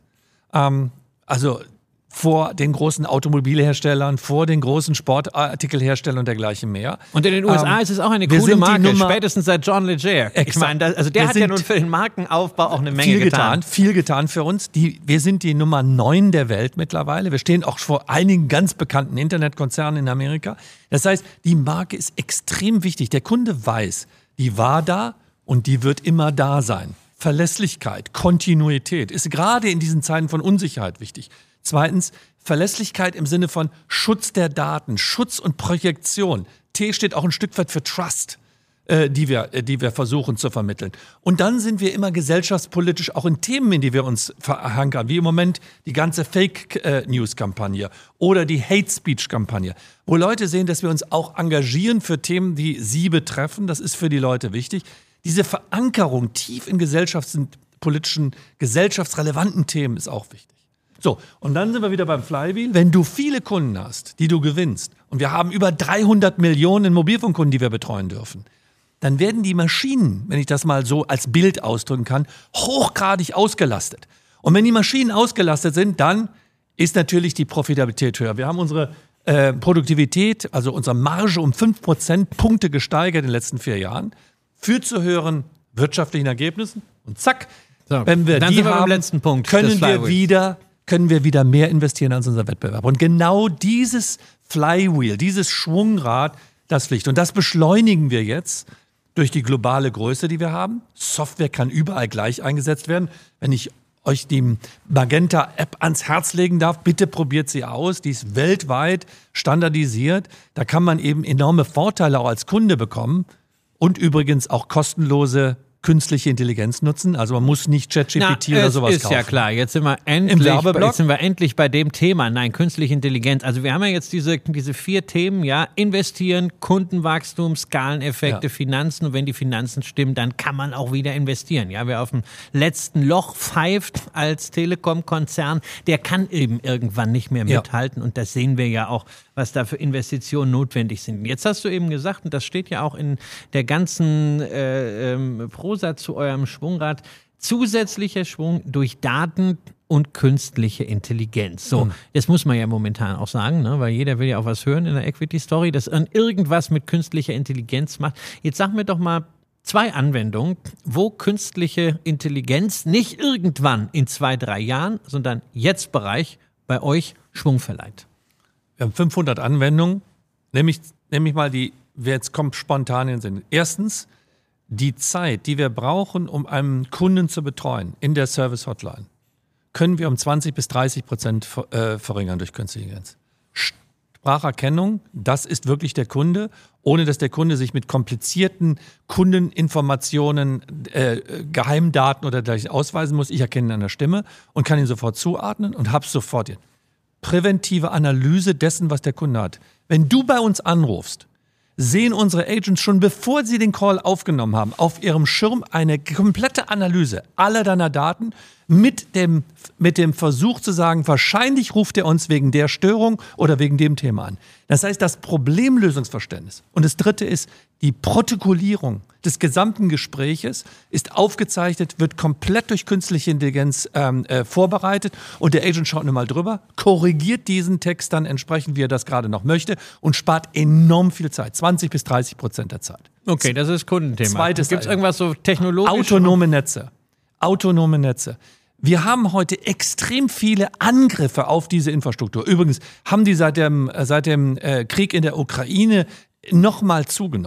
Also vor den großen Automobilherstellern, vor den großen Sportartikelherstellern und dergleichen mehr. Und in den USA ist es auch eine coole Marke, spätestens seit John Legere. Ich meine, der hat ja nun für den Markenaufbau auch eine Menge getan. Viel getan für uns. Wir sind die Nummer 9 der Welt mittlerweile. Wir stehen auch vor einigen ganz bekannten Internetkonzernen in Amerika. Das heißt, die Marke ist extrem wichtig. Der Kunde weiß, die war da und die wird immer da sein. Verlässlichkeit, Kontinuität ist gerade in diesen Zeiten von Unsicherheit wichtig. Zweitens, Verlässlichkeit im Sinne von Schutz der Daten, Schutz und Projektion. T steht auch ein Stück weit für Trust, die wir versuchen zu vermitteln. Und dann sind wir immer gesellschaftspolitisch auch in Themen, in die wir uns verankern, wie im Moment die ganze Fake-News-Kampagne oder die Hate-Speech-Kampagne, wo Leute sehen, dass wir uns auch engagieren für Themen, die sie betreffen. Das ist für die Leute wichtig. Diese Verankerung tief in gesellschaftspolitischen, gesellschaftsrelevanten Themen ist auch wichtig. So, und dann sind wir wieder beim Flywheel. Wenn du viele Kunden hast, die du gewinnst, und wir haben über 300 Millionen Mobilfunkkunden, die wir betreuen dürfen, dann werden die Maschinen, wenn ich das mal so als Bild ausdrücken kann, hochgradig ausgelastet. Und wenn die Maschinen ausgelastet sind, dann ist natürlich die Profitabilität höher. Wir haben unsere Produktivität, also unsere Marge um 5 Prozentpunkte gesteigert in den letzten 4 Jahren. Führt zu höheren wirtschaftlichen Ergebnissen und zack, so, wenn wir die haben, letzten Punkt können wir wieder mehr investieren als unser Wettbewerb. Und genau dieses Flywheel, dieses Schwungrad, das Pflicht. Und das beschleunigen wir jetzt durch die globale Größe, die wir haben. Software kann überall gleich eingesetzt werden. Wenn ich euch die Magenta-App ans Herz legen darf, bitte probiert sie aus. Die ist weltweit standardisiert. Da kann man eben enorme Vorteile auch als Kunde bekommen. Und übrigens auch kostenlose künstliche Intelligenz nutzen. Also man muss nicht ChatGPT oder sowas kaufen. Ist ja klar. Jetzt sind wir endlich bei dem Thema. Nein, künstliche Intelligenz. Also wir haben ja jetzt diese 4 Themen, ja, investieren, Kundenwachstum, Skaleneffekte, Finanzen. Und wenn die Finanzen stimmen, dann kann man auch wieder investieren. Ja, wer auf dem letzten Loch pfeift als Telekom-Konzern, der kann eben irgendwann nicht mehr mithalten. Und das sehen wir ja auch, was da für Investitionen notwendig sind. Jetzt hast du eben gesagt, und das steht ja auch in der ganzen Prosa zu eurem Schwungrad, zusätzlicher Schwung durch Daten und künstliche Intelligenz. So, das muss man ja momentan auch sagen, ne? Weil jeder will ja auch was hören in der Equity-Story, dass irgendwas mit künstlicher Intelligenz macht. Jetzt sag mir doch mal 2 Anwendungen, wo künstliche Intelligenz nicht irgendwann in 2-3 Jahren, sondern jetzt Bereich bei euch Schwung verleiht. Wir haben 500 Anwendungen, nämlich mal jetzt kommt spontan in den Sinn. Erstens, die Zeit, die wir brauchen, um einen Kunden zu betreuen in der Service-Hotline, können wir um 20-30% verringern durch künstliche Intelligenz. Spracherkennung, das ist wirklich der Kunde, ohne dass der Kunde sich mit komplizierten Kundeninformationen, Geheimdaten oder dergleichen ausweisen muss. Ich erkenne ihn an der Stimme und kann ihn sofort zuordnen und habe sofort hier. Präventive Analyse dessen, was der Kunde hat. Wenn du bei uns anrufst, sehen unsere Agents schon, bevor sie den Call aufgenommen haben, auf ihrem Schirm eine komplette Analyse aller deiner Daten mit dem Versuch zu sagen, wahrscheinlich ruft er uns wegen der Störung oder wegen dem Thema an. Das heißt, das Problemlösungsverständnis. Und das Dritte ist, die Protokollierung des gesamten Gespräches ist aufgezeichnet, wird komplett durch künstliche Intelligenz vorbereitet und der Agent schaut nur mal drüber, korrigiert diesen Text dann entsprechend, wie er das gerade noch möchte und spart enorm viel Zeit, 20-30% der Zeit. Okay, das ist Kundenthema. Gibt es irgendwas so technologisch? Autonome Netze. Wir haben heute extrem viele Angriffe auf diese Infrastruktur. Übrigens haben die seit dem Krieg in der Ukraine nochmal zugenommen.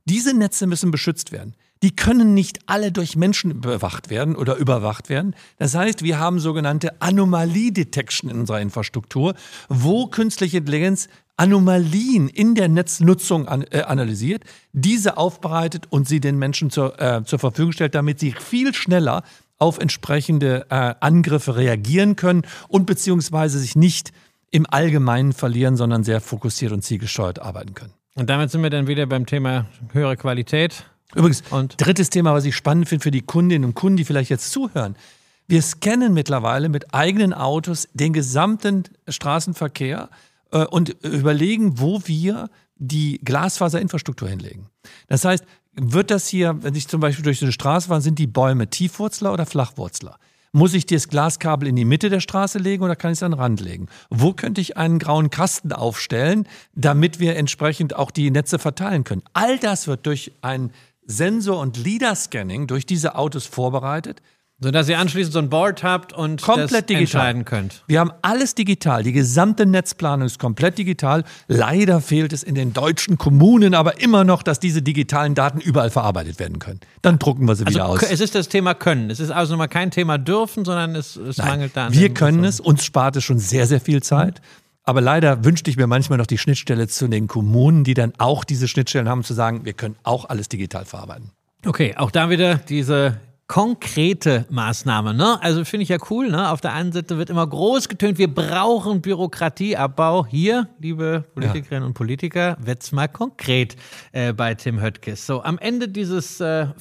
Diese Netze müssen beschützt werden. Die können nicht alle durch Menschen bewacht werden oder überwacht werden. Das heißt, wir haben sogenannte Anomalie-Detection in unserer Infrastruktur, wo künstliche Intelligenz Anomalien in der Netznutzung analysiert, diese aufbereitet und sie den Menschen zur Verfügung stellt, damit sie viel schneller auf entsprechende Angriffe reagieren können und beziehungsweise sich nicht im Allgemeinen verlieren, sondern sehr fokussiert und zielgesteuert arbeiten können. Und damit sind wir dann wieder beim Thema höhere Qualität. Übrigens, drittes Thema, was ich spannend finde für die Kundinnen und Kunden, die vielleicht jetzt zuhören. Wir scannen mittlerweile mit eigenen Autos den gesamten Straßenverkehr und überlegen, wo wir die Glasfaserinfrastruktur hinlegen. Das heißt, wird das hier, wenn ich zum Beispiel durch eine Straße fahre, sind die Bäume Tiefwurzler oder Flachwurzler? Muss ich das Glaskabel in die Mitte der Straße legen oder kann ich es an den Rand legen? Wo könnte ich einen grauen Kasten aufstellen, damit wir entsprechend auch die Netze verteilen können? All das wird durch ein Sensor- und LiDAR-Scanning durch diese Autos vorbereitet. Sodass ihr anschließend so ein Board habt und komplett das digital entscheiden könnt. Wir haben alles digital. Die gesamte Netzplanung ist komplett digital. Leider fehlt es in den deutschen Kommunen aber immer noch, dass diese digitalen Daten überall verarbeitet werden können. Dann drucken wir sie wieder aus. Es ist das Thema Können. Es ist also nochmal kein Thema Dürfen, sondern es mangelt da an. Wir können es. Uns spart es schon sehr, sehr viel Zeit. Aber leider wünschte ich mir manchmal noch die Schnittstelle zu den Kommunen, die dann auch diese Schnittstellen haben, zu sagen, wir können auch alles digital verarbeiten. Okay, auch da wieder diese konkrete Maßnahme, ne? Also finde ich ja cool, ne? Auf der einen Seite wird immer groß getönt, wir brauchen Bürokratieabbau. Hier, liebe Politikerinnen und Politiker, wird's mal konkret bei Tim Höttges. So, am Ende dieses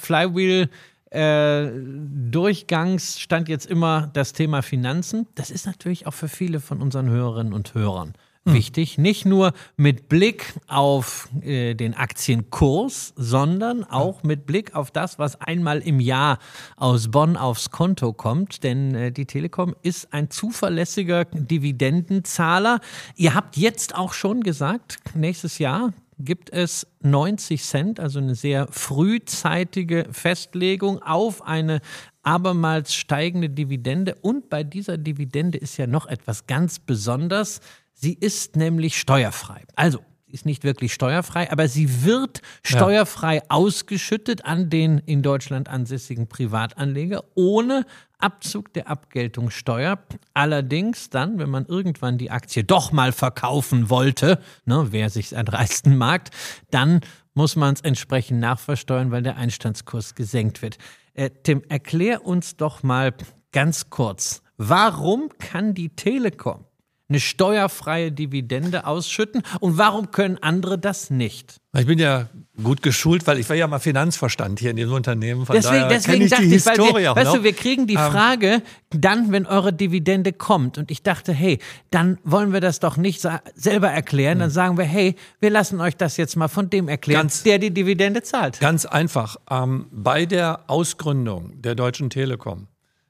Flywheel-Durchgangs stand jetzt immer das Thema Finanzen. Das ist natürlich auch für viele von unseren Hörerinnen und Hörern wichtig, nicht nur mit Blick auf den Aktienkurs, sondern auch mit Blick auf das, was einmal im Jahr aus Bonn aufs Konto kommt. Denn die Telekom ist ein zuverlässiger Dividendenzahler. Ihr habt jetzt auch schon gesagt, nächstes Jahr gibt es 90 Cent, also eine sehr frühzeitige Festlegung auf eine abermals steigende Dividende. Und bei dieser Dividende ist ja noch etwas ganz Besonderes. Sie ist nämlich steuerfrei. Also, sie ist nicht wirklich steuerfrei, aber sie wird steuerfrei ausgeschüttet an den in Deutschland ansässigen Privatanleger ohne Abzug der Abgeltungssteuer. Allerdings dann, wenn man irgendwann die Aktie doch mal verkaufen wollte, ne, wer sich's erdreisten mag, dann muss man es entsprechend nachversteuern, weil der Einstandskurs gesenkt wird. Tim, erklär uns doch mal ganz kurz, warum kann die Telekom eine steuerfreie Dividende ausschütten und warum können andere das nicht? Ich bin ja gut geschult, weil ich war ja mal Finanzvorstand hier in diesem Unternehmen. Von deswegen kenne ich die Historie auch noch. Wir kriegen die Frage dann, wenn eure Dividende kommt. Und ich dachte, hey, dann wollen wir das doch nicht selber erklären. Dann sagen wir, hey, wir lassen euch das jetzt mal von dem erklären, der die Dividende zahlt. Ganz einfach. Bei der Ausgründung der Deutschen Telekom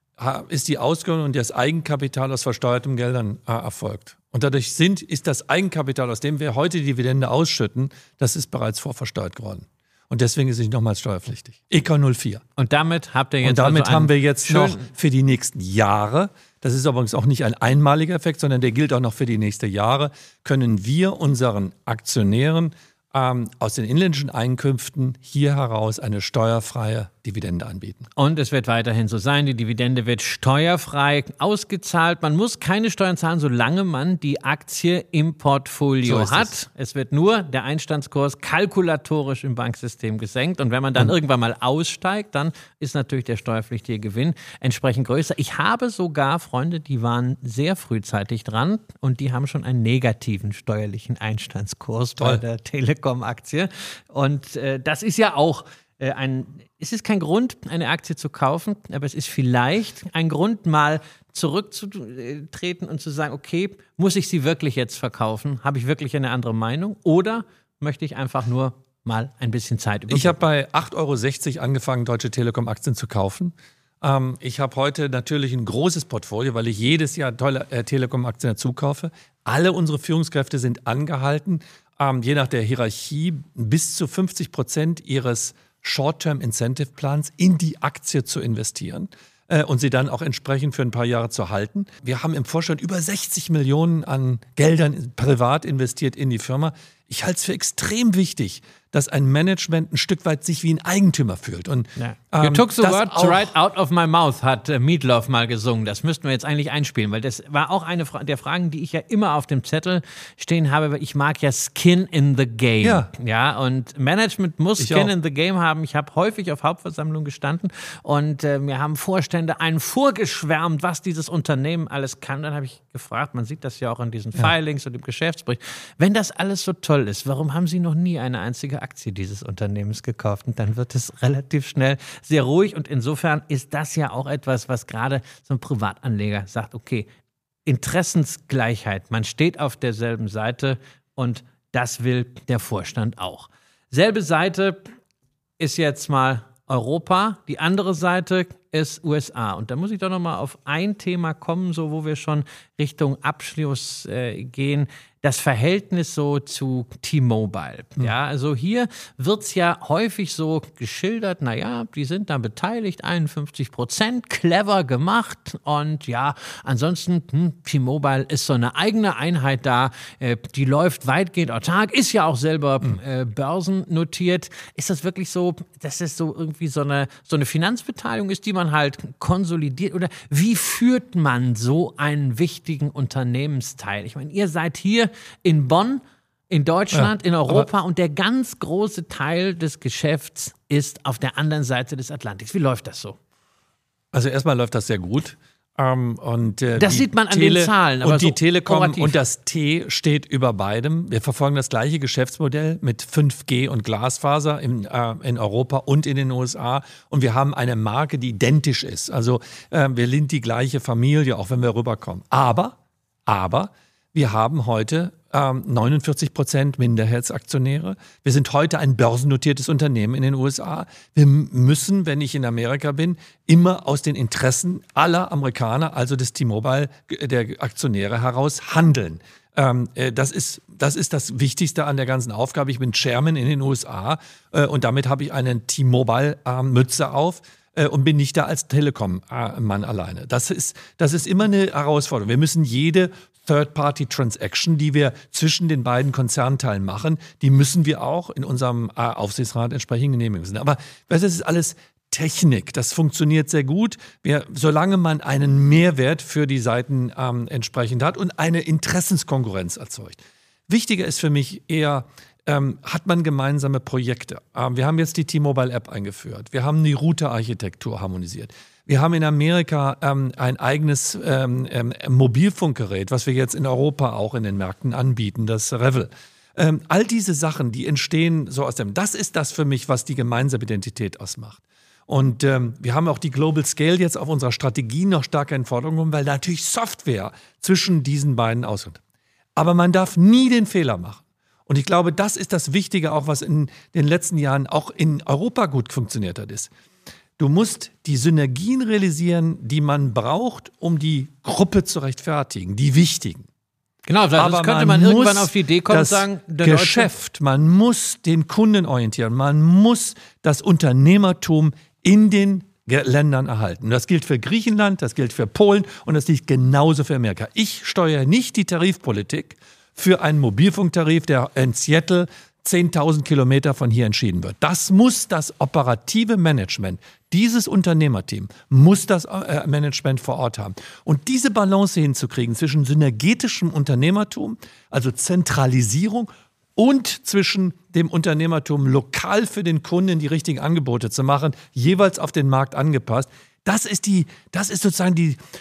ist die Ausgründung und das Eigenkapital aus versteuerten Geldern erfolgt. Und dadurch ist das Eigenkapital, aus dem wir heute die Dividende ausschütten, das ist bereits vorversteuert geworden. Und deswegen ist es nicht nochmals steuerpflichtig. EK 04. Und damit habt ihr jetzt haben wir jetzt noch für die nächsten Jahre, das ist übrigens auch nicht ein einmaliger Effekt, sondern der gilt auch noch für die nächsten Jahre, können wir unseren Aktionären aus den inländischen Einkünften hier heraus eine steuerfreie Dividende anbieten. Und es wird weiterhin so sein, die Dividende wird steuerfrei ausgezahlt. Man muss keine Steuern zahlen, solange man die Aktie im Portfolio hat. Es wird nur der Einstandskurs kalkulatorisch im Banksystem gesenkt. Und wenn man dann irgendwann mal aussteigt, dann ist natürlich der steuerpflichtige Gewinn entsprechend größer. Ich habe sogar Freunde, die waren sehr frühzeitig dran und die haben schon einen negativen steuerlichen Einstandskurs bei der Telekom-Aktie. Und das ist ja auch es ist kein Grund, eine Aktie zu kaufen, aber es ist vielleicht ein Grund, mal zurückzutreten und zu sagen, okay, muss ich sie wirklich jetzt verkaufen? Habe ich wirklich eine andere Meinung? Oder möchte ich einfach nur mal ein bisschen Zeit überbrücken? Ich habe bei 8,60 € angefangen, Deutsche Telekom-Aktien zu kaufen. Ich habe heute natürlich ein großes Portfolio, weil ich jedes Jahr tolle Telekom-Aktien dazu kaufe. Alle unsere Führungskräfte sind angehalten, je nach der Hierarchie bis zu 50% ihres Short-Term-Incentive-Plans in die Aktie zu investieren und sie dann auch entsprechend für ein paar Jahre zu halten. Wir haben im Vorstand über 60 Millionen an Geldern privat investiert in die Firma. Ich halte es für extrem wichtig, dass ein Management ein Stück weit sich wie ein Eigentümer fühlt. Und, You took the words right out of my mouth, hat Meatloaf mal gesungen. Das müssten wir jetzt eigentlich einspielen, weil das war auch eine der Fragen, die ich ja immer auf dem Zettel stehen habe, weil ich mag ja Skin in the Game. Ja, und Management muss Skin in the Game haben. Ich habe häufig auf Hauptversammlungen gestanden und mir haben Vorstände einen vorgeschwärmt, was dieses Unternehmen alles kann. Dann habe ich gefragt, man sieht das ja auch in diesen Filings und im Geschäftsbericht, wenn das alles so toll ist, warum haben Sie noch nie eine einzige Aktie dieses Unternehmens gekauft? Und dann wird es relativ schnell sehr ruhig und insofern ist das ja auch etwas, was gerade so ein Privatanleger sagt, okay, Interessensgleichheit, man steht auf derselben Seite und das will der Vorstand auch. Selbe Seite ist jetzt mal Europa, die andere Seite ist USA. Und da muss ich doch noch mal auf ein Thema kommen, so wo wir schon Richtung Abschluss gehen. Das Verhältnis so zu T-Mobile. Ja, also hier wird's ja häufig so geschildert, naja, die sind da beteiligt, 51%, clever gemacht und ja, ansonsten, T-Mobile ist so eine eigene Einheit da, die läuft weitgehend autark, ist ja auch selber börsennotiert. Ist das wirklich so, dass es so irgendwie so eine Finanzbeteiligung ist, die man halt konsolidiert oder wie führt man so einen wichtigen Unternehmensteil? Ich meine, ihr seid hier in Bonn, in Deutschland, in Europa und der ganz große Teil des Geschäfts ist auf der anderen Seite des Atlantiks. Wie läuft das so? Also erstmal läuft das sehr gut. Das sieht man an den Zahlen. Aber und die so Telekom orativ. und das T steht über beidem. Wir verfolgen das gleiche Geschäftsmodell mit 5G und Glasfaser in Europa und in den USA. Und wir haben eine Marke, die identisch ist. Also wir sind die gleiche Familie, auch wenn wir rüberkommen. Aber wir haben heute 49% Minderheitsaktionäre. Wir sind heute ein börsennotiertes Unternehmen in den USA. Wir müssen, wenn ich in Amerika bin, immer aus den Interessen aller Amerikaner, also des T-Mobile, der Aktionäre heraus handeln. Das ist das Wichtigste an der ganzen Aufgabe. Ich bin Chairman in den USA und damit habe ich eine T-Mobile-Mütze auf. Und bin nicht da als Telekom-Mann alleine. Das ist immer eine Herausforderung. Wir müssen jede Third-Party-Transaction, die wir zwischen den beiden Konzernteilen machen, die müssen wir auch in unserem Aufsichtsrat entsprechend genehmigen müssen. Aber das ist alles Technik. Das funktioniert sehr gut, solange man einen Mehrwert für die Seiten entsprechend hat und eine Interessenskonkurrenz erzeugt. Wichtiger ist für mich eher, hat man gemeinsame Projekte. Wir haben jetzt die T-Mobile-App eingeführt. Wir haben die Router-Architektur harmonisiert. Wir haben in Amerika ein eigenes Mobilfunkgerät, was wir jetzt in Europa auch in den Märkten anbieten, das Revel. All diese Sachen, die entstehen so aus dem, das ist das für mich, was die gemeinsame Identität ausmacht. Und wir haben auch die Global Scale jetzt auf unserer Strategie noch stärker in Forderung genommen, weil natürlich Software zwischen diesen beiden auskommt. Aber man darf nie den Fehler machen. Und ich glaube, das ist das Wichtige auch, was in den letzten Jahren auch in Europa gut funktioniert hat, ist. Du musst die Synergien realisieren, die man braucht, um die Gruppe zu rechtfertigen, die wichtigen. Genau, sonst könnte man irgendwann auf die Idee kommen und sagen, der Geschäft, man muss den Kunden orientieren, man muss das Unternehmertum in den Ländern erhalten. Das gilt für Griechenland, das gilt für Polen und das gilt genauso für Amerika. Ich steuere nicht die Tarifpolitik für einen Mobilfunktarif, der in Seattle 10.000 Kilometer von hier entschieden wird. Das muss das operative Management, dieses Unternehmerteam, muss das Management vor Ort haben. Und diese Balance hinzukriegen zwischen synergetischem Unternehmertum, also Zentralisierung, und zwischen dem Unternehmertum lokal für den Kunden die richtigen Angebote zu machen, jeweils auf den Markt angepasst, das ist sozusagen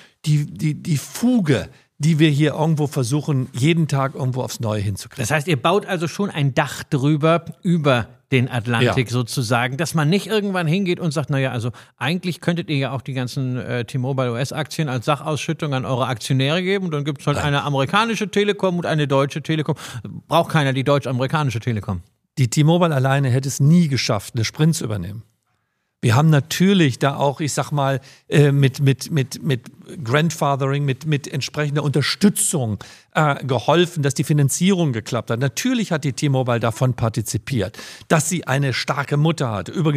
die Fuge, die wir hier irgendwo versuchen, jeden Tag irgendwo aufs Neue hinzukriegen. Das heißt, ihr baut also schon ein Dach drüber, über den Atlantik sozusagen, dass man nicht irgendwann hingeht und sagt, naja, also eigentlich könntet ihr ja auch die ganzen T-Mobile US-Aktien als Sachausschüttung an eure Aktionäre geben und dann gibt es halt eine amerikanische Telekom und eine deutsche Telekom. Braucht keiner die deutsch-amerikanische Telekom. Die T-Mobile alleine hätte es nie geschafft, eine Sprint zu übernehmen. Wir haben natürlich da auch, ich sag mal, mit Grandfathering, mit entsprechender Unterstützung geholfen, dass die Finanzierung geklappt hat. Natürlich hat die T-Mobile davon partizipiert, dass sie eine starke Mutter hatte. Übrigens,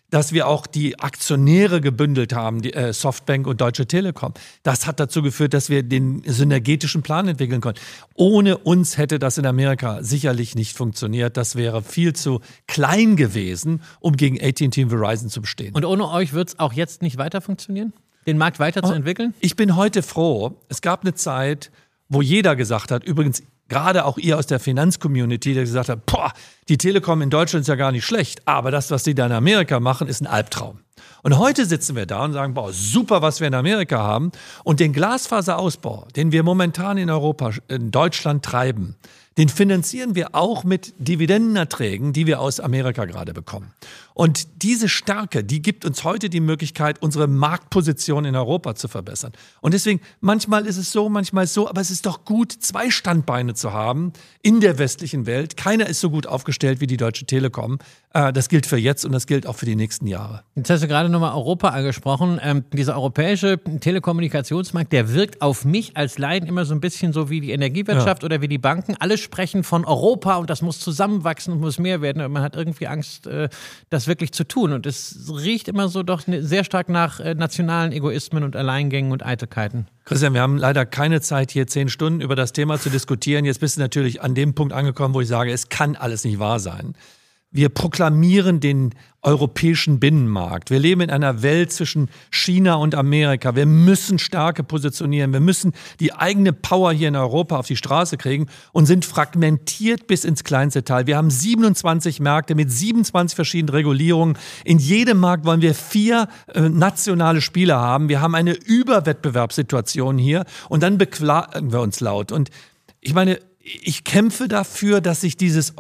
dass wir auch die Aktionäre gebündelt haben, die Softbank und Deutsche Telekom. Das hat dazu geführt, dass wir den synergetischen Plan entwickeln konnten. Ohne uns hätte das in Amerika sicherlich nicht funktioniert. Das wäre viel zu klein gewesen, um gegen AT&T und Verizon zu bestehen. Und ohne euch wird es auch jetzt nicht weiter funktionieren? Den Markt weiterzuentwickeln? Ich bin heute froh. Es gab eine Zeit, wo jeder gesagt hat, übrigens gerade auch ihr aus der Finanzcommunity, der gesagt hat, boah, die Telekom in Deutschland ist ja gar nicht schlecht, aber das, was die da in Amerika machen, ist ein Albtraum. Und heute sitzen wir da und sagen, boah, super, was wir in Amerika haben. Und den Glasfaserausbau, den wir momentan in Europa, in Deutschland treiben, den finanzieren wir auch mit Dividendenerträgen, die wir aus Amerika gerade bekommen. Und diese Stärke, die gibt uns heute die Möglichkeit, unsere Marktposition in Europa zu verbessern. Und deswegen, manchmal ist es so, manchmal ist es so, aber es ist doch gut, 2 Standbeine zu haben in der westlichen Welt. Keiner ist so gut aufgestellt wie die Deutsche Telekom. Das gilt für jetzt und das gilt auch für die nächsten Jahre. Jetzt hast du gerade nochmal Europa angesprochen. Dieser europäische Telekommunikationsmarkt, der wirkt auf mich als Laien immer so ein bisschen so wie die Energiewirtschaft oder wie die Banken. Alle sprechen von Europa und das muss zusammenwachsen und muss mehr werden. Und man hat irgendwie Angst, das wirklich zu tun. Und es riecht immer so doch sehr stark nach nationalen Egoismen und Alleingängen und Eitelkeiten. Christian, wir haben leider keine Zeit, hier 10 Stunden über das Thema zu diskutieren. Jetzt bist du natürlich an dem Punkt angekommen, wo ich sage, es kann alles nicht wahr sein. Wir proklamieren den europäischen Binnenmarkt. Wir leben in einer Welt zwischen China und Amerika. Wir müssen Stärke positionieren. Wir müssen die eigene Power hier in Europa auf die Straße kriegen und sind fragmentiert bis ins kleinste Teil. Wir haben 27 Märkte mit 27 verschiedenen Regulierungen. In jedem Markt wollen wir 4 nationale Spieler haben. Wir haben eine Überwettbewerbssituation hier und dann beklagen wir uns laut. Und ich meine, ich kämpfe dafür, dass sich dieses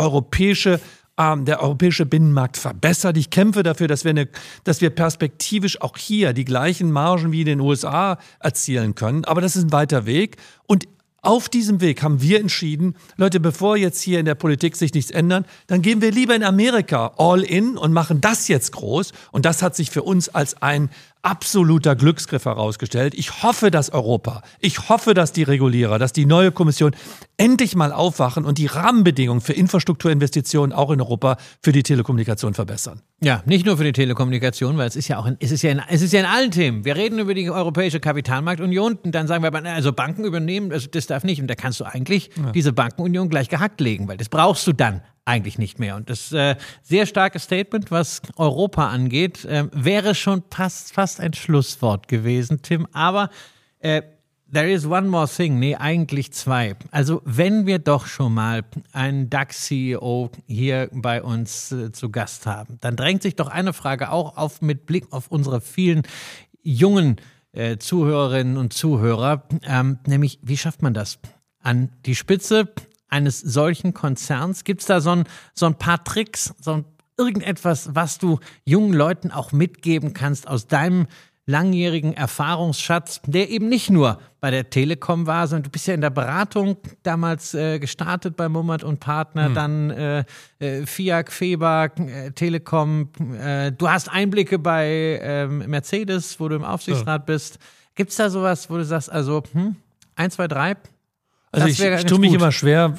der europäische Binnenmarkt verbessert. Ich kämpfe dafür, dass wir perspektivisch auch hier die gleichen Margen wie in den USA erzielen können. Aber das ist ein weiter Weg. Und auf diesem Weg haben wir entschieden, Leute, bevor jetzt hier in der Politik sich nichts ändert, dann gehen wir lieber in Amerika all in und machen das jetzt groß. Und das hat sich für uns als ein absoluter Glücksgriff herausgestellt. Ich hoffe, dass Europa, ich hoffe, dass die Regulierer, dass die neue Kommission endlich mal aufwachen und die Rahmenbedingungen für Infrastrukturinvestitionen auch in Europa für die Telekommunikation verbessern. Ja, nicht nur für die Telekommunikation, weil es ist ja in allen Themen. Wir reden über die Europäische Kapitalmarktunion und dann sagen wir, also Banken übernehmen, also das darf nicht. Und da kannst du eigentlich diese Bankenunion gleich gehackt legen, weil das brauchst du dann eigentlich nicht mehr. Und das sehr starke Statement, was Europa angeht, wäre schon fast ein Schlusswort gewesen, Tim. Aber there is one more thing. Nee, eigentlich 2. Also wenn wir doch schon mal einen DAX-CEO hier bei uns zu Gast haben, dann drängt sich doch eine Frage auch auf mit Blick auf unsere vielen jungen Zuhörerinnen und Zuhörer, nämlich wie schafft man das? An die Spitze eines solchen Konzerns? Gibt es da so ein paar Tricks, irgendetwas, was du jungen Leuten auch mitgeben kannst aus deinem langjährigen Erfahrungsschatz, der eben nicht nur bei der Telekom war, sondern du bist ja in der Beratung damals gestartet bei Mummert und Partner, dann FIAC, FEBA, Telekom. Du hast Einblicke bei Mercedes, wo du im Aufsichtsrat bist. Gibt es da sowas, wo du sagst, also 1, 2, 3? Also ich tue mich immer schwer,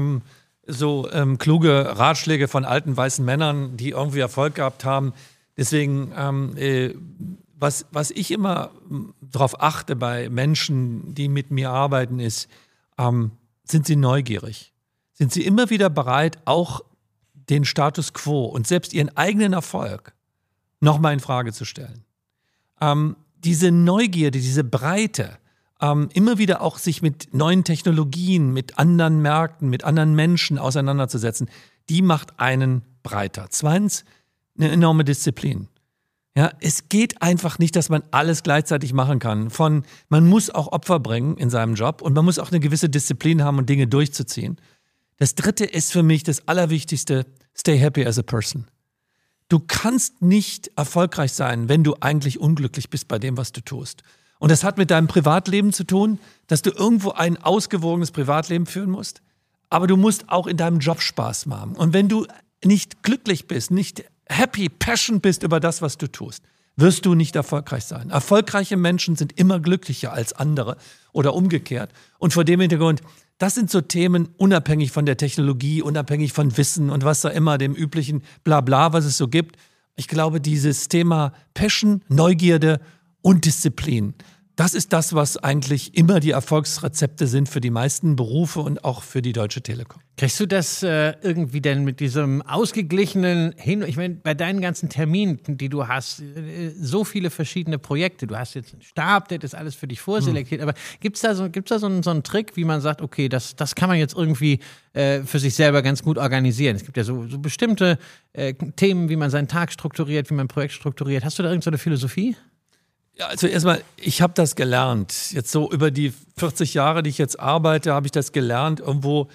kluge Ratschläge von alten weißen Männern, die irgendwie Erfolg gehabt haben. Deswegen, was ich immer darauf achte bei Menschen, die mit mir arbeiten, ist, sind sie neugierig? Sind sie immer wieder bereit, auch den Status quo und selbst ihren eigenen Erfolg nochmal in Frage zu stellen? Diese Neugierde, diese Breite, immer wieder auch sich mit neuen Technologien, mit anderen Märkten, mit anderen Menschen auseinanderzusetzen, die macht einen breiter. 2, eine enorme Disziplin. Ja, es geht einfach nicht, dass man alles gleichzeitig machen kann. Man muss auch Opfer bringen in seinem Job und man muss auch eine gewisse Disziplin haben, um Dinge durchzuziehen. Das 3. ist für mich das Allerwichtigste: stay happy as a person. Du kannst nicht erfolgreich sein, wenn du eigentlich unglücklich bist bei dem, was du tust. Und das hat mit deinem Privatleben zu tun, dass du irgendwo ein ausgewogenes Privatleben führen musst. Aber du musst auch in deinem Job Spaß haben. Und wenn du nicht glücklich bist, nicht happy, passionate bist über das, was du tust, wirst du nicht erfolgreich sein. Erfolgreiche Menschen sind immer glücklicher als andere oder umgekehrt. Und vor dem Hintergrund, das sind so Themen unabhängig von der Technologie, unabhängig von Wissen und was da immer, dem üblichen Blabla, was es so gibt. Ich glaube, dieses Thema Passion, Neugierde und Disziplin, das ist das, was eigentlich immer die Erfolgsrezepte sind für die meisten Berufe und auch für die Deutsche Telekom. Kriegst du das irgendwie denn mit diesem ausgeglichenen ich meine, bei deinen ganzen Terminen, die du hast, so viele verschiedene Projekte, du hast jetzt einen Stab, der das alles für dich vorselektiert, aber gibt's da so einen Trick, wie man sagt, okay, das kann man jetzt irgendwie für sich selber ganz gut organisieren? Es gibt ja so bestimmte Themen, wie man seinen Tag strukturiert, wie man ein Projekt strukturiert. Hast du da irgendeine Philosophie? Ja, also erstmal, ich habe das gelernt. Jetzt so über die 40 Jahre, die ich jetzt arbeite, habe ich das gelernt irgendwo,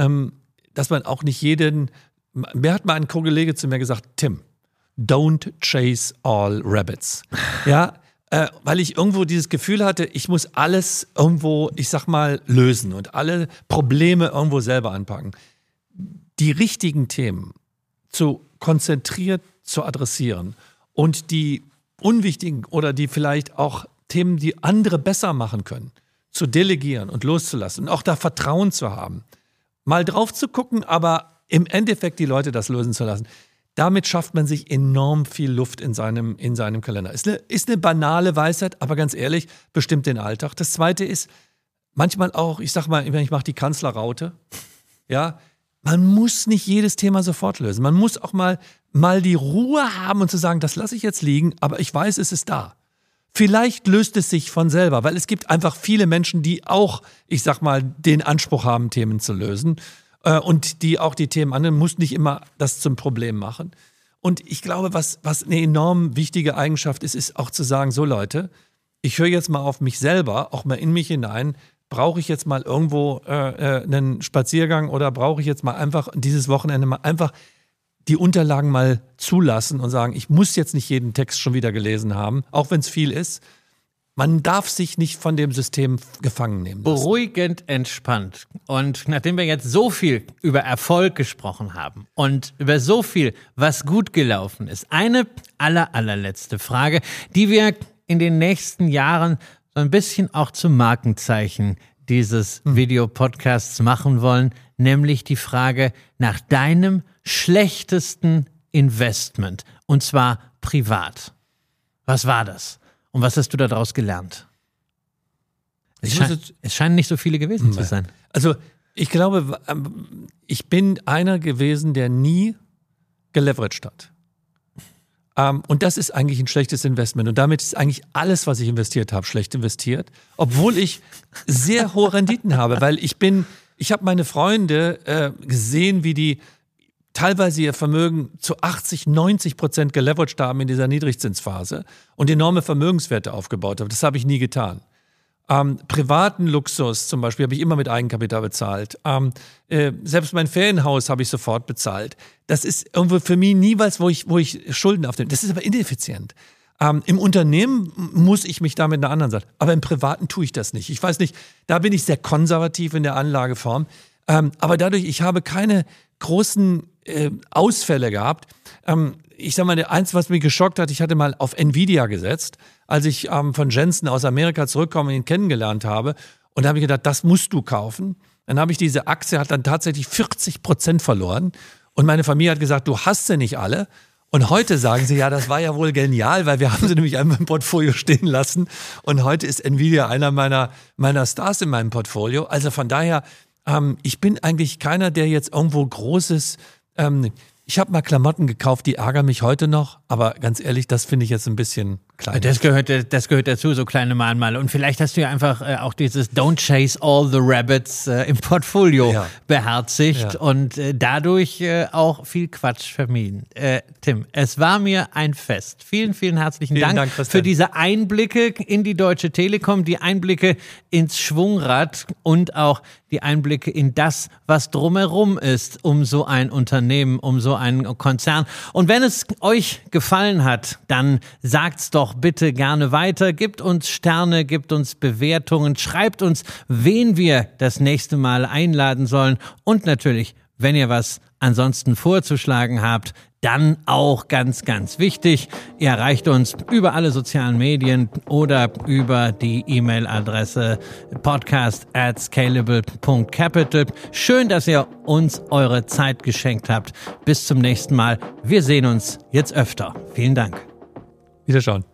dass man auch nicht mir hat mal ein Kollege zu mir gesagt, Tim, don't chase all rabbits. Ja, weil ich irgendwo dieses Gefühl hatte, ich muss alles irgendwo, ich sag mal, lösen und alle Probleme irgendwo selber anpacken. Die richtigen Themen konzentriert zu adressieren und die unwichtigen oder die vielleicht auch Themen, die andere besser machen können, zu delegieren und loszulassen und auch da Vertrauen zu haben. Mal drauf zu gucken, aber im Endeffekt die Leute das lösen zu lassen. Damit schafft man sich enorm viel Luft in seinem Kalender. Ist eine banale Weisheit, aber ganz ehrlich, bestimmt den Alltag. Das Zweite ist manchmal auch, ich sag mal, ich mache die Kanzlerraute, ja, man muss nicht jedes Thema sofort lösen. Man muss auch mal die Ruhe haben und zu sagen, das lasse ich jetzt liegen, aber ich weiß, es ist da. Vielleicht löst es sich von selber, weil es gibt einfach viele Menschen, die auch, ich sag mal, den Anspruch haben, Themen zu lösen und die auch die Themen annehmen, muss nicht immer das zum Problem machen. Und ich glaube, was eine enorm wichtige Eigenschaft ist auch zu sagen, so Leute, ich höre jetzt mal auf mich selber, auch mal in mich hinein, brauche ich jetzt mal irgendwo einen Spaziergang oder brauche ich jetzt mal einfach dieses Wochenende mal einfach die Unterlagen mal zulassen und sagen, ich muss jetzt nicht jeden Text schon wieder gelesen haben, auch wenn es viel ist. Man darf sich nicht von dem System gefangen nehmen lassen. Beruhigend entspannt. Und nachdem wir jetzt so viel über Erfolg gesprochen haben und über so viel, was gut gelaufen ist, eine allerletzte Frage, die wir in den nächsten Jahren so ein bisschen auch zum Markenzeichen dieses Videopodcasts machen wollen, nämlich die Frage nach deinem schlechtesten Investment, und zwar privat. Was war das? Und was hast du daraus gelernt? Es scheinen nicht so viele gewesen zu sein. Also ich glaube, ich bin einer gewesen, der nie geleveraged hat. Und das ist eigentlich ein schlechtes Investment. Und damit ist eigentlich alles, was ich investiert habe, schlecht investiert. Obwohl ich sehr hohe Renditen habe, weil ich habe meine Freunde gesehen, wie die teilweise ihr Vermögen zu 80-90% geleveraged haben in dieser Niedrigzinsphase und enorme Vermögenswerte aufgebaut haben. Das habe ich nie getan. Privaten Luxus zum Beispiel habe ich immer mit Eigenkapital bezahlt. Selbst mein Ferienhaus habe ich sofort bezahlt. Das ist irgendwo für mich nie was, wo ich Schulden aufnehme. Das ist aber ineffizient. Im Unternehmen muss ich mich da mit einer anderen Sache. Aber im Privaten tue ich das nicht. Ich weiß nicht, da bin ich sehr konservativ in der Anlageform. Aber dadurch, ich habe keine großen Ausfälle gehabt. Ich sag mal, eins, was mich geschockt hat, ich hatte mal auf Nvidia gesetzt, als ich von Jensen aus Amerika zurückkomme und ihn kennengelernt habe. Und da habe ich gedacht, das musst du kaufen. Dann habe ich diese Aktie, hat dann tatsächlich 40% verloren. Und meine Familie hat gesagt, du hast sie nicht alle. Und heute sagen sie, ja, das war ja wohl genial, weil wir haben sie nämlich einmal im Portfolio stehen lassen. Und heute ist Nvidia einer meiner Stars in meinem Portfolio. Also von daher, ich bin eigentlich keiner, der jetzt irgendwo Großes... ich habe mal Klamotten gekauft, die ärgern mich heute noch, aber ganz ehrlich, das finde ich jetzt ein bisschen klein. Das gehört dazu, so kleine Mahnmale. Und vielleicht hast du ja einfach auch dieses Don't chase all the rabbits im Portfolio beherzigt und dadurch auch viel Quatsch vermieden. Tim, es war mir ein Fest. Vielen, vielen herzlichen Dank für diese Einblicke in die Deutsche Telekom, die Einblicke ins Schwungrad und auch die Einblicke in das, was drumherum ist, um so ein Unternehmen, um so einen Konzern. Und wenn es euch gefallen hat, dann sagt's doch bitte gerne weiter. Gebt uns Sterne, gebt uns Bewertungen, schreibt uns, wen wir das nächste Mal einladen sollen. Und natürlich, wenn ihr was ansonsten vorzuschlagen habt, dann auch ganz, ganz wichtig. Ihr erreicht uns über alle sozialen Medien oder über die E-Mail-Adresse podcast@scalable.capital. Schön, dass ihr uns eure Zeit geschenkt habt. Bis zum nächsten Mal. Wir sehen uns jetzt öfter. Vielen Dank. Wiederschauen.